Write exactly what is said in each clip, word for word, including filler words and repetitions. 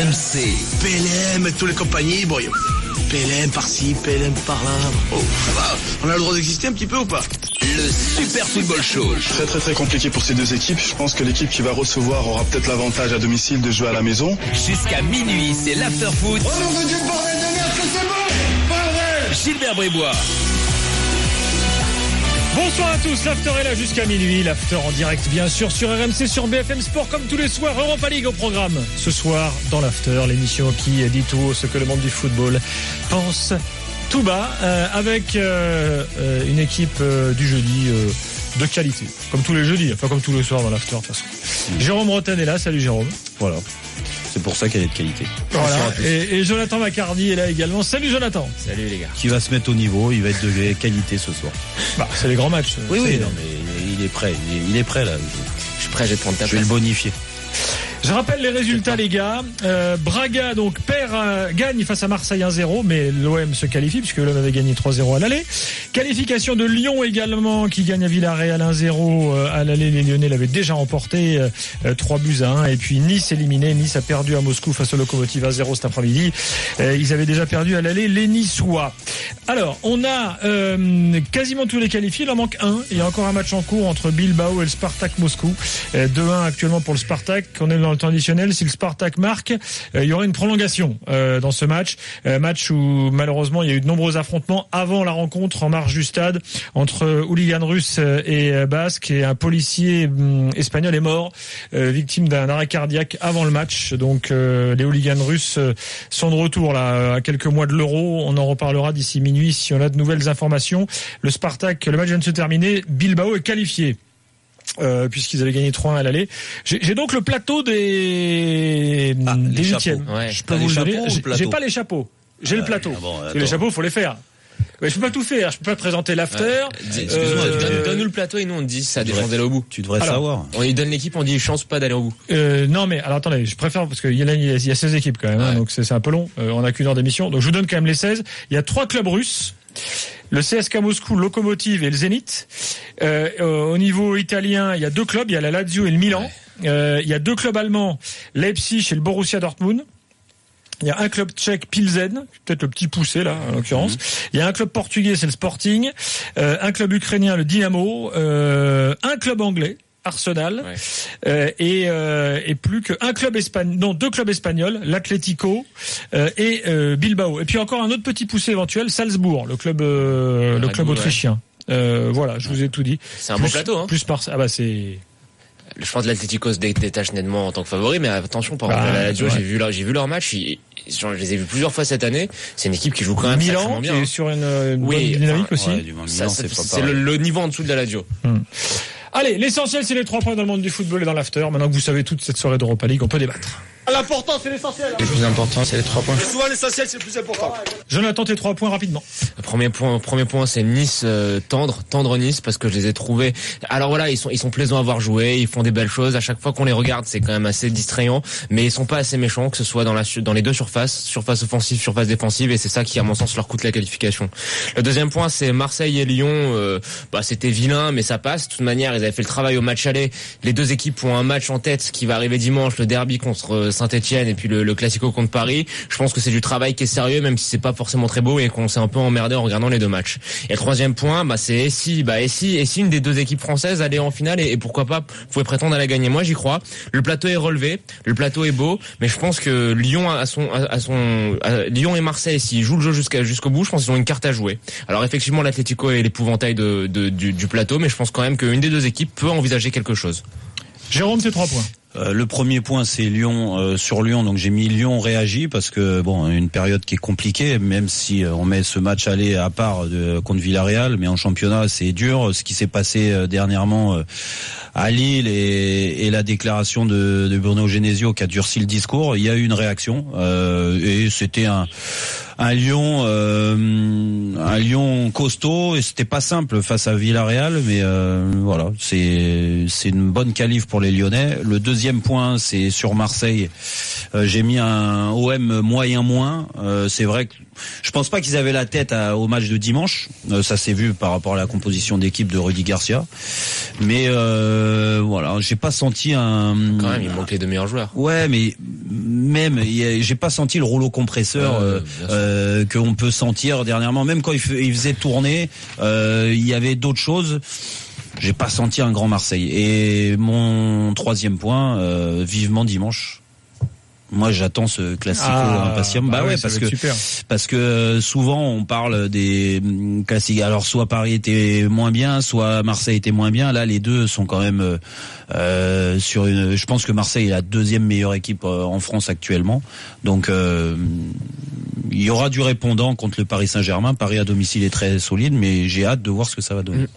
M C. P L M, tous les compagnies, bon, y a P L M par-ci, P L M par-là. Oh, ça va. On a le droit d'exister un petit peu ou pas? Le Super Football Show. Très très très compliqué pour ces deux équipes. Je pense que l'équipe qui va recevoir aura peut-être l'avantage à domicile de jouer à la maison. Jusqu'à minuit, c'est l'after-foot. Oh non, Dieu, bordel de merde, que c'est bon, bordel. Gilbert Brébois. Bonsoir à tous, l'after est là jusqu'à minuit, l'after en direct bien sûr sur R M C, sur B F M Sport comme tous les soirs, Europa League au programme. Ce soir dans l'after, l'émission qui dit tout haut ce que le monde du football pense tout bas, euh, avec euh, euh, une équipe euh, du jeudi euh, de qualité, comme tous les jeudis, enfin comme tous les soirs dans l'after de toute façon. Mmh. Jérôme Rotten est là, salut Jérôme. Voilà. C'est pour ça qu'elle est de qualité. Voilà. Et, et Jonathan Macardy est là également. Salut Jonathan. Salut les gars. Qui va se mettre au niveau, il va être de qualité ce soir. Bah, c'est les grands matchs. Oui, oui, non, mais il est prêt. Il est, il est prêt là. Je suis prêt, je vais prendre ta place. Je vais le bonifier. Je rappelle les résultats les gars. Euh, Braga donc perd, euh, gagne face à Marseille un zéro, mais l'O M se qualifie puisque l'O M avait gagné trois zéro à l'aller. Qualification de Lyon également qui gagne à Villarreal un zéro euh, à l'aller. Les Lyonnais l'avaient déjà remporté euh, trois buts à un. Et puis Nice éliminé. Nice a perdu à Moscou face au Lokomotiv un zéro cet après-midi. Euh, ils avaient déjà perdu à l'aller les Niçois. Alors on a euh, quasiment tous les qualifiés. Il en manque un. Il y a encore un match en cours entre Bilbao et le Spartak Moscou. Euh, deux un actuellement pour le Spartak. On est dans le temps additionnel. Si le Spartak marque, euh, il y aura une prolongation euh, dans ce match. Euh, match où malheureusement il y a eu de nombreux affrontements avant la rencontre en marge du stade entre hooligans russes et euh, basques, et un policier euh, espagnol est mort, euh, victime d'un arrêt cardiaque avant le match. Donc euh, les hooligans russes euh, sont de retour là à quelques mois de l'Euro. On en reparlera d'ici minuit si on a de nouvelles informations. Le Spartak, le match vient de se terminer. Bilbao est qualifié. Euh, puisqu'ils avaient gagné trois un à l'aller. J'ai, j'ai donc le plateau des ah, des huitièmes. Ouais. Je peux vous le donner. J'ai, j'ai pas les chapeaux. J'ai ah, le plateau. Ah bon, les chapeaux, faut les faire. Mais je peux pas tout faire. Je peux pas présenter l'after. Ouais. Excuse-moi, euh, donne, donne-nous le plateau et nous on te dit si ça défend d'aller au bout. Tu devrais alors savoir. On lui donne l'équipe, on dit chance pas d'aller au bout. Euh, non mais alors attendez, je préfère parce qu'il y a il y a seize équipes quand même, ouais. hein, donc c'est, c'est un peu long. Euh, on a qu'une heure d'émission, donc je vous donne quand même les seize. Il y a trois clubs russes. Le C S K Moscou, le Lokomotiv et le Zénith. Euh, au niveau italien, il y a deux clubs, il y a la Lazio et le Milan. Ouais. Euh, il y a deux clubs allemands, Leipzig et le Borussia Dortmund. Il y a un club tchèque, Pilsen, peut-être le petit poussé là en l'occurrence. Mmh. Il y a un club portugais, c'est le Sporting. Euh, un club ukrainien, le Dynamo. Euh, un club anglais, Arsenal, ouais. euh, et, euh, et plus qu'un club espagnol, non deux clubs espagnols, l'Atlético euh, et euh, Bilbao. Et puis encore un autre petit poussé éventuel, Salzbourg, le club, euh, le club Boule, autrichien. Ouais. Euh, voilà, je vous ai tout dit. C'est un plus, bon plateau, hein. Plus par, ah bah c'est. Je pense que l'Atlético se détache nettement en tant que favori, mais attention, par exemple, bah, la Lazio, ouais. j'ai vu leur, j'ai vu leur match, ils, je les ai vus plusieurs fois cette année. C'est une équipe qui joue quand même Milan, bien. Milan, sur une, une oui, bonne dynamique enfin, aussi. Ouais, Milan, ça, c'est, c'est, c'est le, le niveau en dessous de la Lazio. Hum. Allez, l'essentiel, c'est les trois points dans le monde du football et dans l'after. Maintenant que vous savez toute cette soirée d'Europa League, on peut débattre. L'important, c'est l'essentiel. Le plus important, c'est les trois points. Et souvent, l'essentiel, c'est le plus important. Jonathan, tes trois points rapidement. Le premier point, premier point, c'est Nice euh, tendre, tendre Nice, parce que je les ai trouvés. Alors voilà, ils sont, ils sont plaisants à voir jouer, ils font des belles choses. À chaque fois qu'on les regarde, c'est quand même assez distrayant, mais ils sont pas assez méchants, que ce soit dans la, dans les deux surfaces, surface offensive, surface défensive, et c'est ça qui, à mon sens, leur coûte la qualification. Le deuxième point, c'est Marseille et Lyon. Euh, bah, c'était vilain, mais ça passe. De toute manière, ils avaient fait le travail au match aller. Les deux équipes ont un match en tête qui va arriver dimanche, le derby contre Saint-Etienne et puis le, le Classico contre Paris. Je pense que c'est du travail qui est sérieux, même si c'est pas forcément très beau et qu'on s'est un peu emmerdé en regardant les deux matchs. Et le troisième point, bah, c'est et si, bah, et si, et si une des deux équipes françaises allait en finale et, et pourquoi pas, pouvait prétendre à la gagner. Moi, j'y crois. Le plateau est relevé, le plateau est beau, mais je pense que Lyon a son, a son, a, Lyon et Marseille, s'ils jouent le jeu jusqu'à, jusqu'au bout, je pense qu'ils ont une carte à jouer. Alors effectivement, l'Atlético est l'épouvantail de, de, du, du plateau, mais je pense quand même qu'une des deux équipes peut envisager quelque chose. Jérôme, c'est trois points. Euh, le premier point, c'est Lyon, euh, sur Lyon. Donc j'ai mis Lyon réagit parce que bon, une période qui est compliquée, même si euh, on met ce match aller à part de, contre Villarreal, mais en championnat c'est dur. Ce qui s'est passé euh, dernièrement euh, à Lille et, et la déclaration de, de Bruno Genesio qui a durci le discours, il y a eu une réaction euh, et c'était un un Lyon euh, un Lyon costaud et c'était pas simple face à Villarreal, mais euh, voilà, c'est c'est une bonne qualif pour les Lyonnais. Le deuxième deuxième point, c'est sur Marseille. Euh, j'ai mis un O M moyen moins. Euh, c'est vrai que je pense pas qu'ils avaient la tête à, au match de dimanche. Euh, ça s'est vu par rapport à la composition d'équipe de Rudy Garcia. Mais euh, voilà, j'ai pas senti un. Quand même, il manque les deux meilleurs joueurs. Ouais, mais même j'ai pas senti le rouleau compresseur euh, euh, qu'on peut sentir dernièrement. Même quand il, f- il faisait tourner, euh, il y avait d'autres choses. J'ai pas senti un grand Marseille. Et mon troisième point, euh, vivement dimanche. Moi, j'attends ce classico Ah, impatient. Bah, bah ouais, oui, ça parce va que être super. parce que souvent on parle des classiques. Alors soit Paris était moins bien, soit Marseille était moins bien. Là, les deux sont quand même euh, sur une. Je pense que Marseille est la deuxième meilleure équipe en France actuellement. Donc euh, il y aura du répondant contre le Paris Saint-Germain. Paris à domicile est très solide, mais j'ai hâte de voir ce que ça va donner.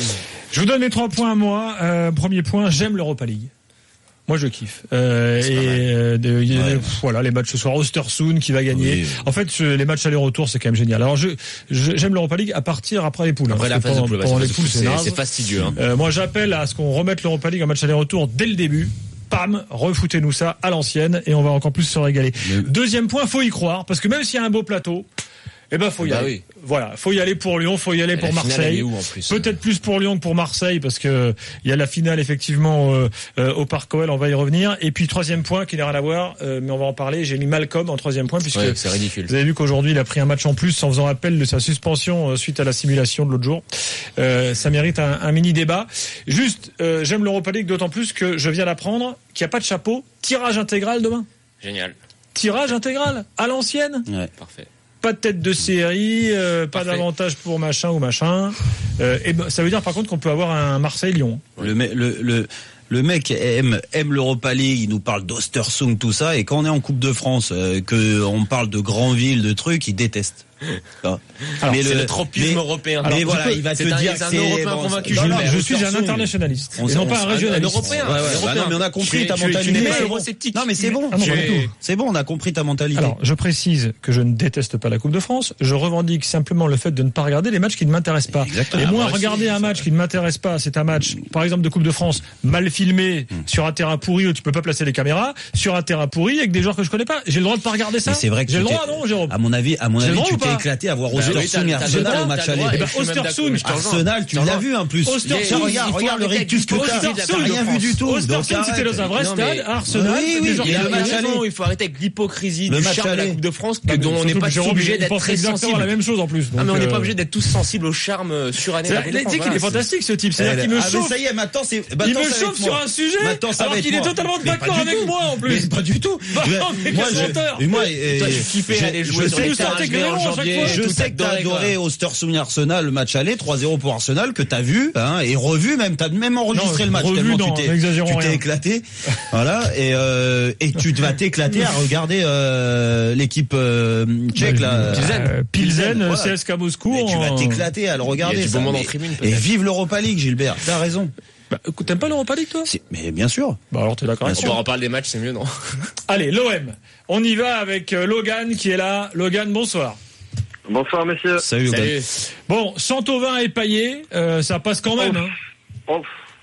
Je vous donne mes trois points à moi. Euh, premier point, j'aime l'Europa League. Moi, je kiffe. Euh, et euh, de, y a, Ouais. pff, voilà, les matchs ce soir, Östersund qui va gagner. Oui. En fait, je- les matchs aller-retour, c'est quand même génial. Alors, je, je j'aime l'Europa League à partir après les poules. Après hein, la parce que phase de pendant- poule, pendant ouais, les c'est- poules, c'est c'est naze. c'est fastidieux. Hein. Euh, moi, j'appelle à ce qu'on remette l'Europa League en match aller-retour dès le début. Pam, refoutez-nous ça à l'ancienne et on va encore plus se régaler. Mais- Deuxième point, faut y croire parce que même s'il y a un beau plateau, eh ben faut y Bah aller. oui. Voilà, faut y aller pour Lyon, faut y aller Et pour la finale, elle Marseille. est où, en plus Peut-être plus pour Lyon que pour Marseille parce que il y a la finale effectivement euh, euh, au Parc O L, on va y revenir. Et puis troisième point qui n'a rien à voir, euh, mais on va en parler. J'ai mis Malcolm en troisième point puisque Ouais, c'est ridicule. vous avez vu qu'aujourd'hui il a pris un match en plus en faisant appel de sa suspension euh, suite à la simulation de l'autre jour. Euh, ça mérite un, un mini débat. Juste, euh, j'aime l'Europa League d'autant plus que je viens d'apprendre qu'il n'y a pas de chapeau. Tirage intégral demain. Génial. Tirage intégral à l'ancienne. Ouais. Parfait. Pas de tête de série, euh, pas Parfait. d'avantage pour machin ou machin. Euh, et ben, ça veut dire par contre qu'on peut avoir un Marseille-Lyon. Le, me- le, le, le mec aime, aime l'Europa League, il nous parle d'Östersund, tout ça, et quand on est en Coupe de France, euh, que on parle de grandes villes, de trucs, il déteste. Alors, Alors, C'est le- le tropisme mais- européen. mais Alors, voilà, tu peux- il va te c'est un- dire c'est un c'est Européen bon, convaincu. non, Je, non, je suis un Östersund. internationaliste, On et sait- non on pas un sait- régionaliste. un Européen. Ouais, ouais, Européen. bah non, mais on a compris Tu es- ta tu es- tu mentalité. n'es pas C'est eurosceptique. bon. Non, mais c'est bon. Ah non, Tu pas es- du tout. C'est bon, on a compris ta mentalité. Alors, je précise que je ne déteste pas la Coupe de France. Je revendique simplement le fait de ne pas regarder les matchs qui ne m'intéressent pas. Exactement. Et Ah, moi, moi aussi, regarder un c'est match qui ne m'intéresse pas, c'est un match, par exemple, de Coupe de France, mal filmé, sur un terrain pourri où tu peux pas placer les caméras, sur un terrain pourri avec des joueurs que je connais pas. J'ai le droit de pas regarder ça. Mais c'est vrai que j'ai le tu droit, t'es- non, Jérôme? À mon avis, à mon J'ai le avis, droit tu ou t'es pas éclaté à voir Bah oui, Östersund t'as- et t'as le Arsenal droit, au match t'as le aller. droit. Eh ben, Je suis même Östersund, d'accord, je te rejoins. Arsenal, tu Je te l'as rejoins. vu en plus. Östersund, Tiens, il regarde, faut regarde le arrêter rectus que avec t'as. l'hypocrisie de la T'as rien Coupe de vu du tout. Donc, Östersund, c'était dans un vrai Non, mais- stade. Arsenal, Oui, oui, des joueurs il y a que le je match connais. aller. Il faut arrêter avec l'hypocrisie Le du match charme de la aller. Coupe de France Non, que mais dont on n'est surtout pas que Jérôme, obligé il d'être pense très exactement sensible. la même chose en plus. Ah, mais Donc, on n'est euh, pas obligé d'être tous sensibles au charme euh, suranné de la C'est- Coupe de Tu sais France. qu'il est Voilà, fantastique ce type. C'est-à-dire qu'il me Ah, mais chauffe. ça y est, maintenant c'est. Il maintenant, me c'est chauffe avec sur moi. un sujet Maintenant, c'est alors avec qu'il est moi. totalement Mais pas d'accord du avec tout. moi en plus. Mais pas du tout. Bah, Je- non, mais moi, quel je- menteur. et moi, Et toi, euh, tu kiffais je- aller jouer je sur sais les que terrains sortez de mai en Grénon à chaque janvier. fois. Je tout sais que t'as adoré, quoi. adoré Östersund Arsenal, le match aller, trois zéro pour Arsenal, que t'as vu, hein, et revu même, t'as même enregistré Non, le match, revu, tellement non, tu t'es, n'exagérons tu t'es rien. éclaté. Voilà, et, euh, et tu vas t'éclater à regarder, euh, l'équipe, euh, tchèque, là. Pilsen, euh, Pilsen, Voilà. C S K Moscou. Mais tu vas en- t'éclater à le regarder. Il y a du ça. beau monde en Mais- tribune, et peut-être. vive l'Europa League, Gilbert. T'as raison. Bah, écoute, t'aimes pas l'Europa League, toi? C'est- mais bien sûr. Bah, alors t'es d'accord avec On moi. en parle des matchs, c'est mieux, non? Allez, l'O M. On y va avec euh, Logan qui est là. Logan, bonsoir. Bonsoir, messieurs. Salut, Logan. Salut. Bon, Santovin et Payet, euh, ça passe quand même. Hein. Oh.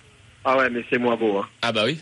Ah ouais, mais c'est moins beau. Hein. Ah bah oui.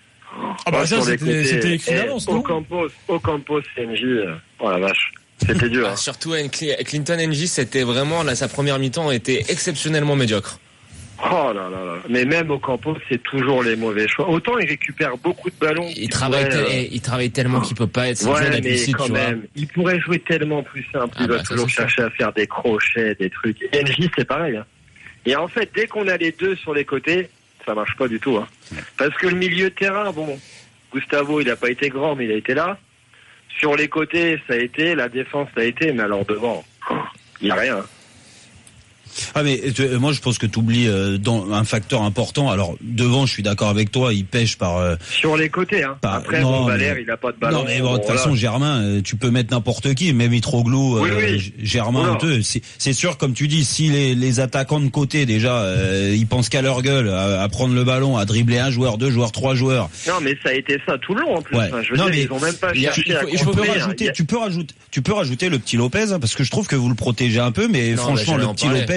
Ah bah Oh, ça, sur les c'était côtés. c'était écrit Eh, d'avance, non? Ocampos, Ocampos, C N J. euh, Oh la vache. C'était dur. Ah, hein. surtout N- Clinton N J, c'était vraiment là, sa première mi-temps était exceptionnellement médiocre. Oh là là là. Mais même Ocampos, c'est toujours les mauvais choix. Autant il récupère beaucoup de ballons. Il travaille, pourrait, tel- euh, il travaille tellement qu'il peut pas être sans Ouais, jeu d'être mais lucide, quand tu vois. même, il pourrait jouer tellement plus simple. Ah Il bah, va ça, toujours c'est sûr. chercher à faire des crochets, des trucs. N J, c'est pareil. Hein. Et en fait, dès qu'on a les deux sur les côtés, ça marche pas du tout. Hein. Parce que le milieu de terrain, bon, Gustavo, il a pas été grand, mais il a été là. Sur les côtés, ça a été. La défense, ça a été. Mais alors devant, il y a rien. Ah mais tu- moi je pense que tu oublies euh, dans un facteur important. Alors devant, je suis d'accord avec toi, il pêche par. euh, Sur les côtés, hein. Pas- Après, non, bon, Valère, mais- il a pas de ballon. non mais bon, de toute Bon, façon, voilà. Germain, euh, tu peux mettre n'importe qui, même Mitroglou, euh, Oui, oui. G- Germain, Voilà. honteux. C'est, c'est sûr, comme tu dis, si les, les attaquants de côté déjà, euh, ils pensent qu'à leur gueule, à, à prendre le ballon, à dribbler un joueur, deux joueurs, trois joueurs. Non, mais ça a été ça tout le long en plus. Ouais. Enfin, je veux Non, dire, mais ils ont même pas il y a- cherché il à faut- il faut Tu peux construire. rajouter, Il y a- tu peux rajouter, tu peux rajouter le petit Lopez, hein, parce que je trouve que vous le protégez un peu, mais Non, franchement, mais le j'allais en petit parler. Lopez,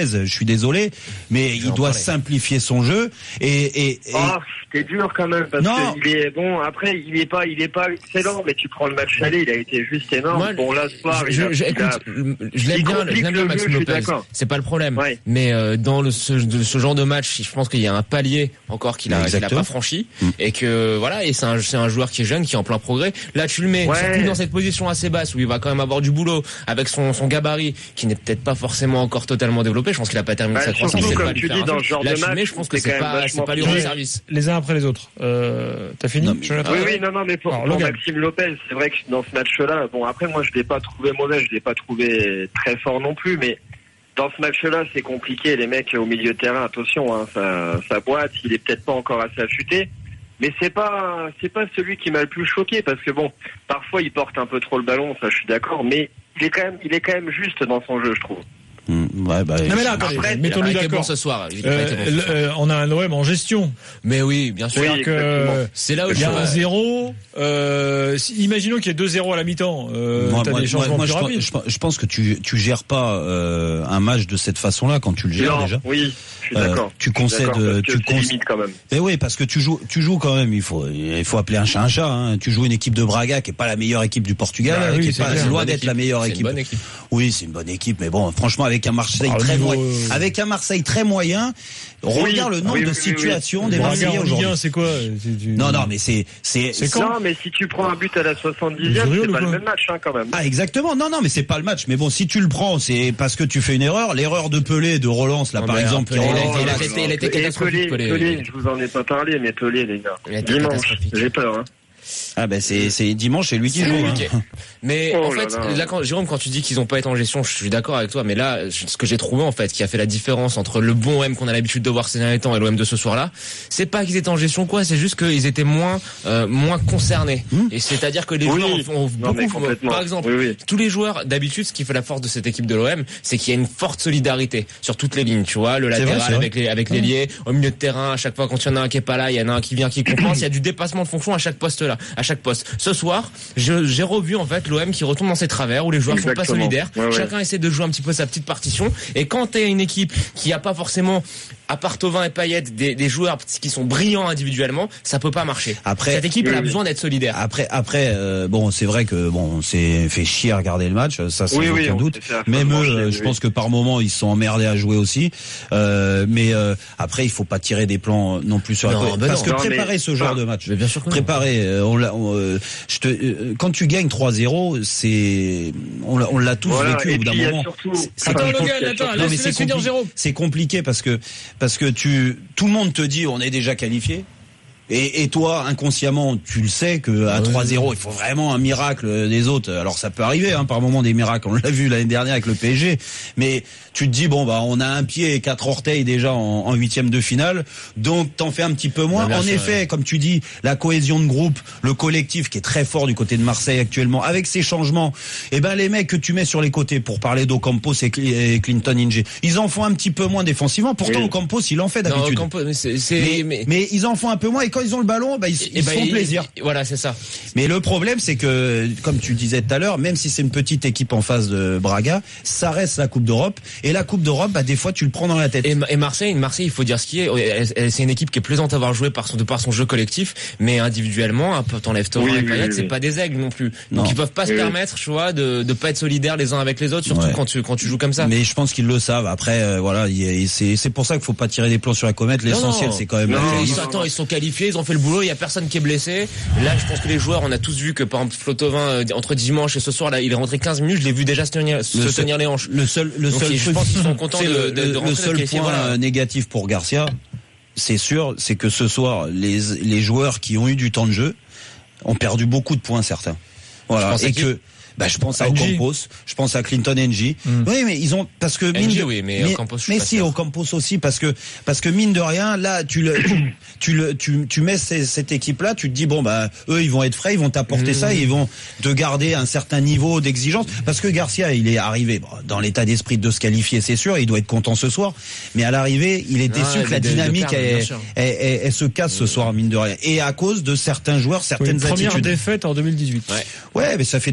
plaise, je suis désolé, mais il doit simplifier son jeu et et, et... Oh, c'était dur quand même parce non. qu'il est bon. Après, il est pas, il est pas excellent, mais tu prends le match aller, il a été juste énorme. Moi, bon là, ce soir, je, il a, je, il écoute, a, je l'aime bien, je l'aime bien Maxime jeu, Lopez. C'est pas le problème. Ouais. Mais euh, dans le, ce, ce genre de match, je pense qu'il y a un palier encore qu'il a, qu'il a pas franchi mmh. et que voilà. Et c'est un, c'est un joueur qui est jeune, qui est en plein progrès. Là, tu le mets ouais. surtout dans cette position assez basse où il va quand même avoir du boulot avec son, son gabarit qui n'est peut-être pas forcément encore totalement développé. Je pense qu'il a pas terminé bah, sa croissance. Surtout, comme pas tu dis, dans ce genre Là, de match, mets, je pense que c'est pas, c'est pas lui rendre service. Les uns après les autres. Euh, t'as fini? non, Oui, oui, non, non, mais pour, Alors, pour Maxime Lopez, c'est vrai que dans ce match-là, bon, après, moi, je l'ai pas trouvé mauvais, je l'ai pas trouvé très fort non plus, mais dans ce match-là, c'est compliqué. Les mecs au milieu de terrain, attention, hein, ça, ça boite. Il est peut-être pas encore assez affûté, mais c'est pas, c'est pas celui qui m'a le plus choqué parce que bon, parfois il porte un peu trop le ballon, ça, je suis d'accord, mais il est quand même, il est quand même juste dans son jeu, je trouve. Mmh, ouais, bah, non mais là, attendez, après, mettons-nous d'accord. Bon ce soir. Euh, bon euh, on a un O M en gestion. Mais oui, bien sûr. Oui, que c'est là où il y a un zéro. Euh, imaginons qu'il y ait deux zéro à la mi-temps. Euh, moi, t'as moi, des changements moi, plus je, rapides. je, je pense que tu tu gères pas euh, un match de cette façon-là quand tu le gères non, déjà. Oui, je suis d'accord. Euh, tu concèdes, tu concèdes quand même. Mais oui, parce que tu joues, tu joues quand même. Il faut, il faut appeler un chat un chat. Hein. Tu joues une équipe de Braga qui est pas la meilleure équipe du Portugal, bah, oui, qui est, est pas loin d'être la meilleure équipe. équipe. Oui, c'est une bonne équipe, mais bon, franchement, avec un Marseille Alors, très niveau... moyen, avec un Marseille très moyen, oui, regarde le nombre oui, oui, de situations oui, oui. des Marseillais aujourd'hui. C'est quoi? Du... Non, non, mais c'est, c'est, c'est quand Non, mais si tu prends un but à la soixante-dixième, c'est pas le même match, hein, quand même. Ah, exactement. Non, non, mais c'est pas le match. Mais bon, si tu le prends, c'est parce que tu fais une erreur. L'erreur de Pelé, de Relance, là, non, par exemple. Pelé, il a, il a été, il a été catastrophique, Pelé. Pelé, je vous en ai pas parlé, mais Pelé, les gars. Dimanche, j'ai peur, hein. Ah ben c'est c'est dimanche, c'est lui qui joue. Hein. Mais oh en fait, là, là. là quand Jérôme, quand tu dis qu'ils ont pas été en gestion, je suis d'accord avec toi. Mais là, ce que j'ai trouvé en fait, qui a fait la différence entre le bon O M qu'on a l'habitude de voir ces derniers temps et l'O M de ce soir-là, c'est pas qu'ils étaient en gestion quoi, c'est juste qu'ils étaient moins euh, moins concernés. Mmh. Et c'est-à-dire que les oui. joueurs ont, ont non, beaucoup. Par exemple, oui, oui. tous les joueurs d'habitude, ce qui fait la force de cette équipe de l'O M, c'est qu'il y a une forte solidarité sur toutes les lignes. Tu vois, le latéral vrai, avec les avec mmh. l'ailier, au milieu de terrain, à chaque fois quand il y en a un qui est pas là, il y en a un qui vient qui compense. Il y a du dépassement de fonction à chaque poste là, à chaque poste. Ce soir, je, j'ai revu en fait l'O M qui retombe dans ses travers où les joueurs Exactement. sont pas solidaires. Ouais, ouais. Chacun essaie de jouer un petit peu sa petite partition. Et quand t'es une équipe qui a pas forcément, à part Thauvin et Payet, des, des joueurs qui sont brillants individuellement, ça peut pas marcher. Après, cette équipe oui, elle a oui. besoin d'être solidaire. Après, après, euh, bon, c'est vrai que bon, on s'est fait chier à regarder le match, ça sans oui, aucun oui, doute. Même eux, euh, je pense que par moment ils se sont emmerdés à jouer aussi. Euh, mais euh, après, il faut pas tirer des plans non plus sur non, la ben parce non, que non, préparer mais... ce genre ah, de match, bien sûr que préparer, euh, on l'a, on, euh, je te, euh, quand tu gagnes trois zéro, c'est, on l'a, on l'a tous voilà, vécu au bout d'un moment. Surtout... C'est, attends, Logan, attends, laisse, laisse finir Jérôme. C'est compliqué parce que parce que tu, tout le monde te dit on est déjà qualifié. Et, et toi, inconsciemment, tu le sais que à trois zéro, il faut vraiment un miracle des autres. Alors ça peut arriver, hein, par moment des miracles. On l'a vu l'année dernière avec le P S G. Mais tu te dis bon bah on a un pied et quatre orteils déjà en, en huitième de finale, donc t'en fais un petit peu moins. En sûr, effet, ouais. Comme tu dis, la cohésion de groupe, le collectif qui est très fort du côté de Marseille actuellement, avec ces changements, et eh ben les mecs que tu mets sur les côtés pour parler d'Ocampos et, et Clinton Inge, ils en font un petit peu moins défensivement. Pourtant oui. Ocampos il en fait d'habitude. Non, Ocampos, mais, c'est, c'est, mais, mais... mais ils en font un peu moins et quand ils ont le ballon, bah, ils, ils bah, font il, plaisir. Il, voilà, c'est ça. Mais le problème, c'est que, comme tu disais tout à l'heure, même si c'est une petite équipe en face de Braga, ça reste la Coupe d'Europe. Et la Coupe d'Europe, bah, des fois, tu le prends dans la tête. Et, et Marseille, Marseille, il faut dire ce qui est. C'est une équipe qui est plaisante à avoir joué par son, de par son jeu collectif, mais individuellement, un peu t'enlèves Thauvin oui, et Payet, oui, oui. c'est pas des aigles non plus. Non. Donc ils peuvent pas oui, se permettre, tu vois, de, de pas être solidaires les uns avec les autres, surtout ouais. quand tu, quand tu joues comme ça. Mais je pense qu'ils le savent. Après, euh, voilà, y a, c'est, c'est pour ça qu'il faut pas tirer des plans sur la comète. L'essentiel, non, c'est quand même. Non, ils, attends, ils sont qualifiés, ils ont fait le boulot, il y a personne qui est blessé. Là, je pense que les joueurs, on a tous vu que par exemple Flo Thauvin, euh, entre dimanche et ce soir, là, il est rentré quinze minutes, je l'ai vu déjà se tenir, se seul, tenir les hanches. Le seul, le Donc, seul, je pense qu'ils sont contents de, le, de, de rentrer le seul point voilà. négatif pour Garcia, c'est sûr, c'est que ce soir, les, les joueurs qui ont eu du temps de jeu ont perdu beaucoup de points certains. Voilà. Et que, bah, je pense à Ocampos, je pense à Clinton Ng. Mm. Oui, mais ils ont, parce que, mine de, oui, mais, mais, Ocampos, mais si, Ocampos aussi, parce que, parce que mine de rien, là, tu le, tu, tu le, tu, tu mets ces, cette équipe-là, tu te dis, bon, bah, eux, ils vont être frais, ils vont t'apporter mm. ça, et ils vont te garder un certain niveau d'exigence. Parce que Garcia, il est arrivé, bon, dans l'état d'esprit de se qualifier, c'est sûr, il doit être content ce soir. Mais à l'arrivée, il est déçu ah, que la de, dynamique, de perdre, elle, elle, elle, elle se casse ce soir, mine de rien. Et à cause de certains joueurs, certaines oui, première attitudes. Première défaite en deux mille dix-huit. Ouais. Ouais, mais ça fait toujours un,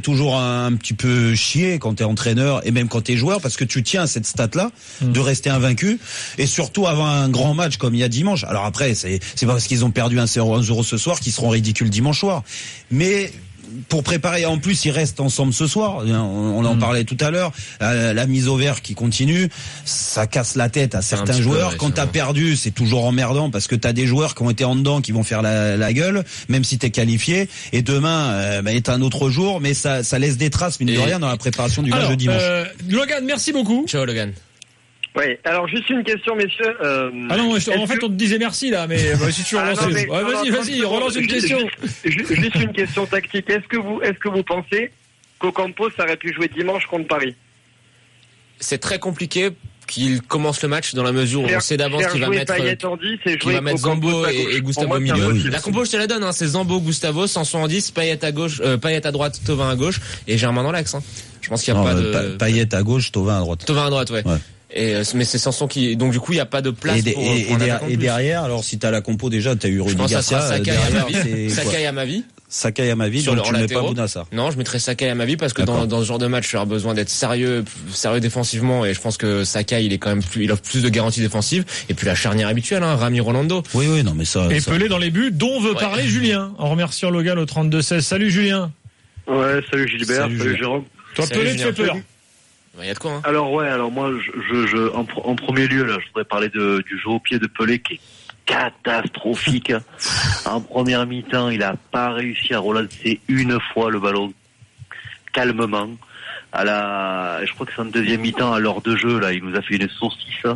un petit peu chier quand t'es entraîneur et même quand t'es joueur, parce que tu tiens à cette stat-là mmh. de rester invaincu et surtout avant un grand match comme il y a dimanche. Alors après, c'est c'est pas parce qu'ils ont perdu un zéro ce soir qu'ils seront ridicules dimanche soir, mais pour préparer, en plus ils restent ensemble ce soir, on, on en mmh. parlait tout à l'heure, la, la mise au vert qui continue, ça casse la tête à certains joueurs. Peu, ouais, quand t'as vrai. perdu, c'est toujours emmerdant parce que t'as des joueurs qui ont été en dedans qui vont faire la, la gueule, même si t'es qualifié, et demain euh, bah, est un autre jour, mais ça, ça laisse des traces, mine de rien, dans la préparation du match de dimanche. Euh, Logan, merci beaucoup. Ciao Logan. Oui, alors juste une question, messieurs. Euh, ah non, en fait, que... on te disait merci là, mais bah, si tu relances, ah, ouais, vas-y, vas-y, relance une question. Juste, juste une question tactique. Est-ce que vous, est-ce que vous pensez qu'Ocampos aurait pu jouer dimanche contre Paris? C'est très compliqué qu'il commence le match dans la mesure où on sait d'avance qu'il va mettre, qu'il va mettre Zambo et, et Gustavo au milieu. La compo, je te la donne, hein, c'est Zambo, Gustavo, Sanson en dix, Payet à gauche, euh, Payet à droite, Thauvin à gauche et Germain dans l'axe. Hein. Je pense qu'il n'y a non, pas de Payet à gauche, Thauvin à droite. Thauvin à droite, ouais. ouais. Et mais c'est Sanson qui, donc du coup il y a pas de place et, pour, et, pour et, et derrière, alors si t'as la compo déjà, t'as eu Rudy Garcia. Sakai à ma vie. Sakai à ma vie, donc tu mets pas Bounassa. Non, je mettrais Sakai à ma vie parce que dans, dans ce genre de match, tu as besoin d'être sérieux, sérieux défensivement, et je pense que Sakai, il est quand même plus, il offre plus de garanties défensives, et puis la charnière habituelle, hein, Rami Rolando. Oui, oui, non, mais ça. Et ça... Pelé dans les buts, dont veut ouais. parler Julien, en remerciant Logan au trente-deux seize. Salut Julien. Ouais, salut Gilbert, salut, salut Jérôme. Toi, salut, Pelé, tu fais peur. Il y a de quoi, hein. Alors ouais, alors moi, je, je, je en, en premier lieu là, je voudrais parler de, du jeu au pied de Pelé qui est catastrophique. En première mi-temps, il a pas réussi à relancer une fois le ballon calmement. À la, je crois que c'est en deuxième mi-temps, à l'heure de jeu, là, il nous a fait une saucisse.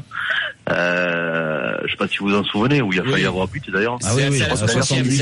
Euh, je sais pas si vous vous en souvenez, où il a failli oui. avoir but d'ailleurs. Ah oui, oui, à soixante-dix,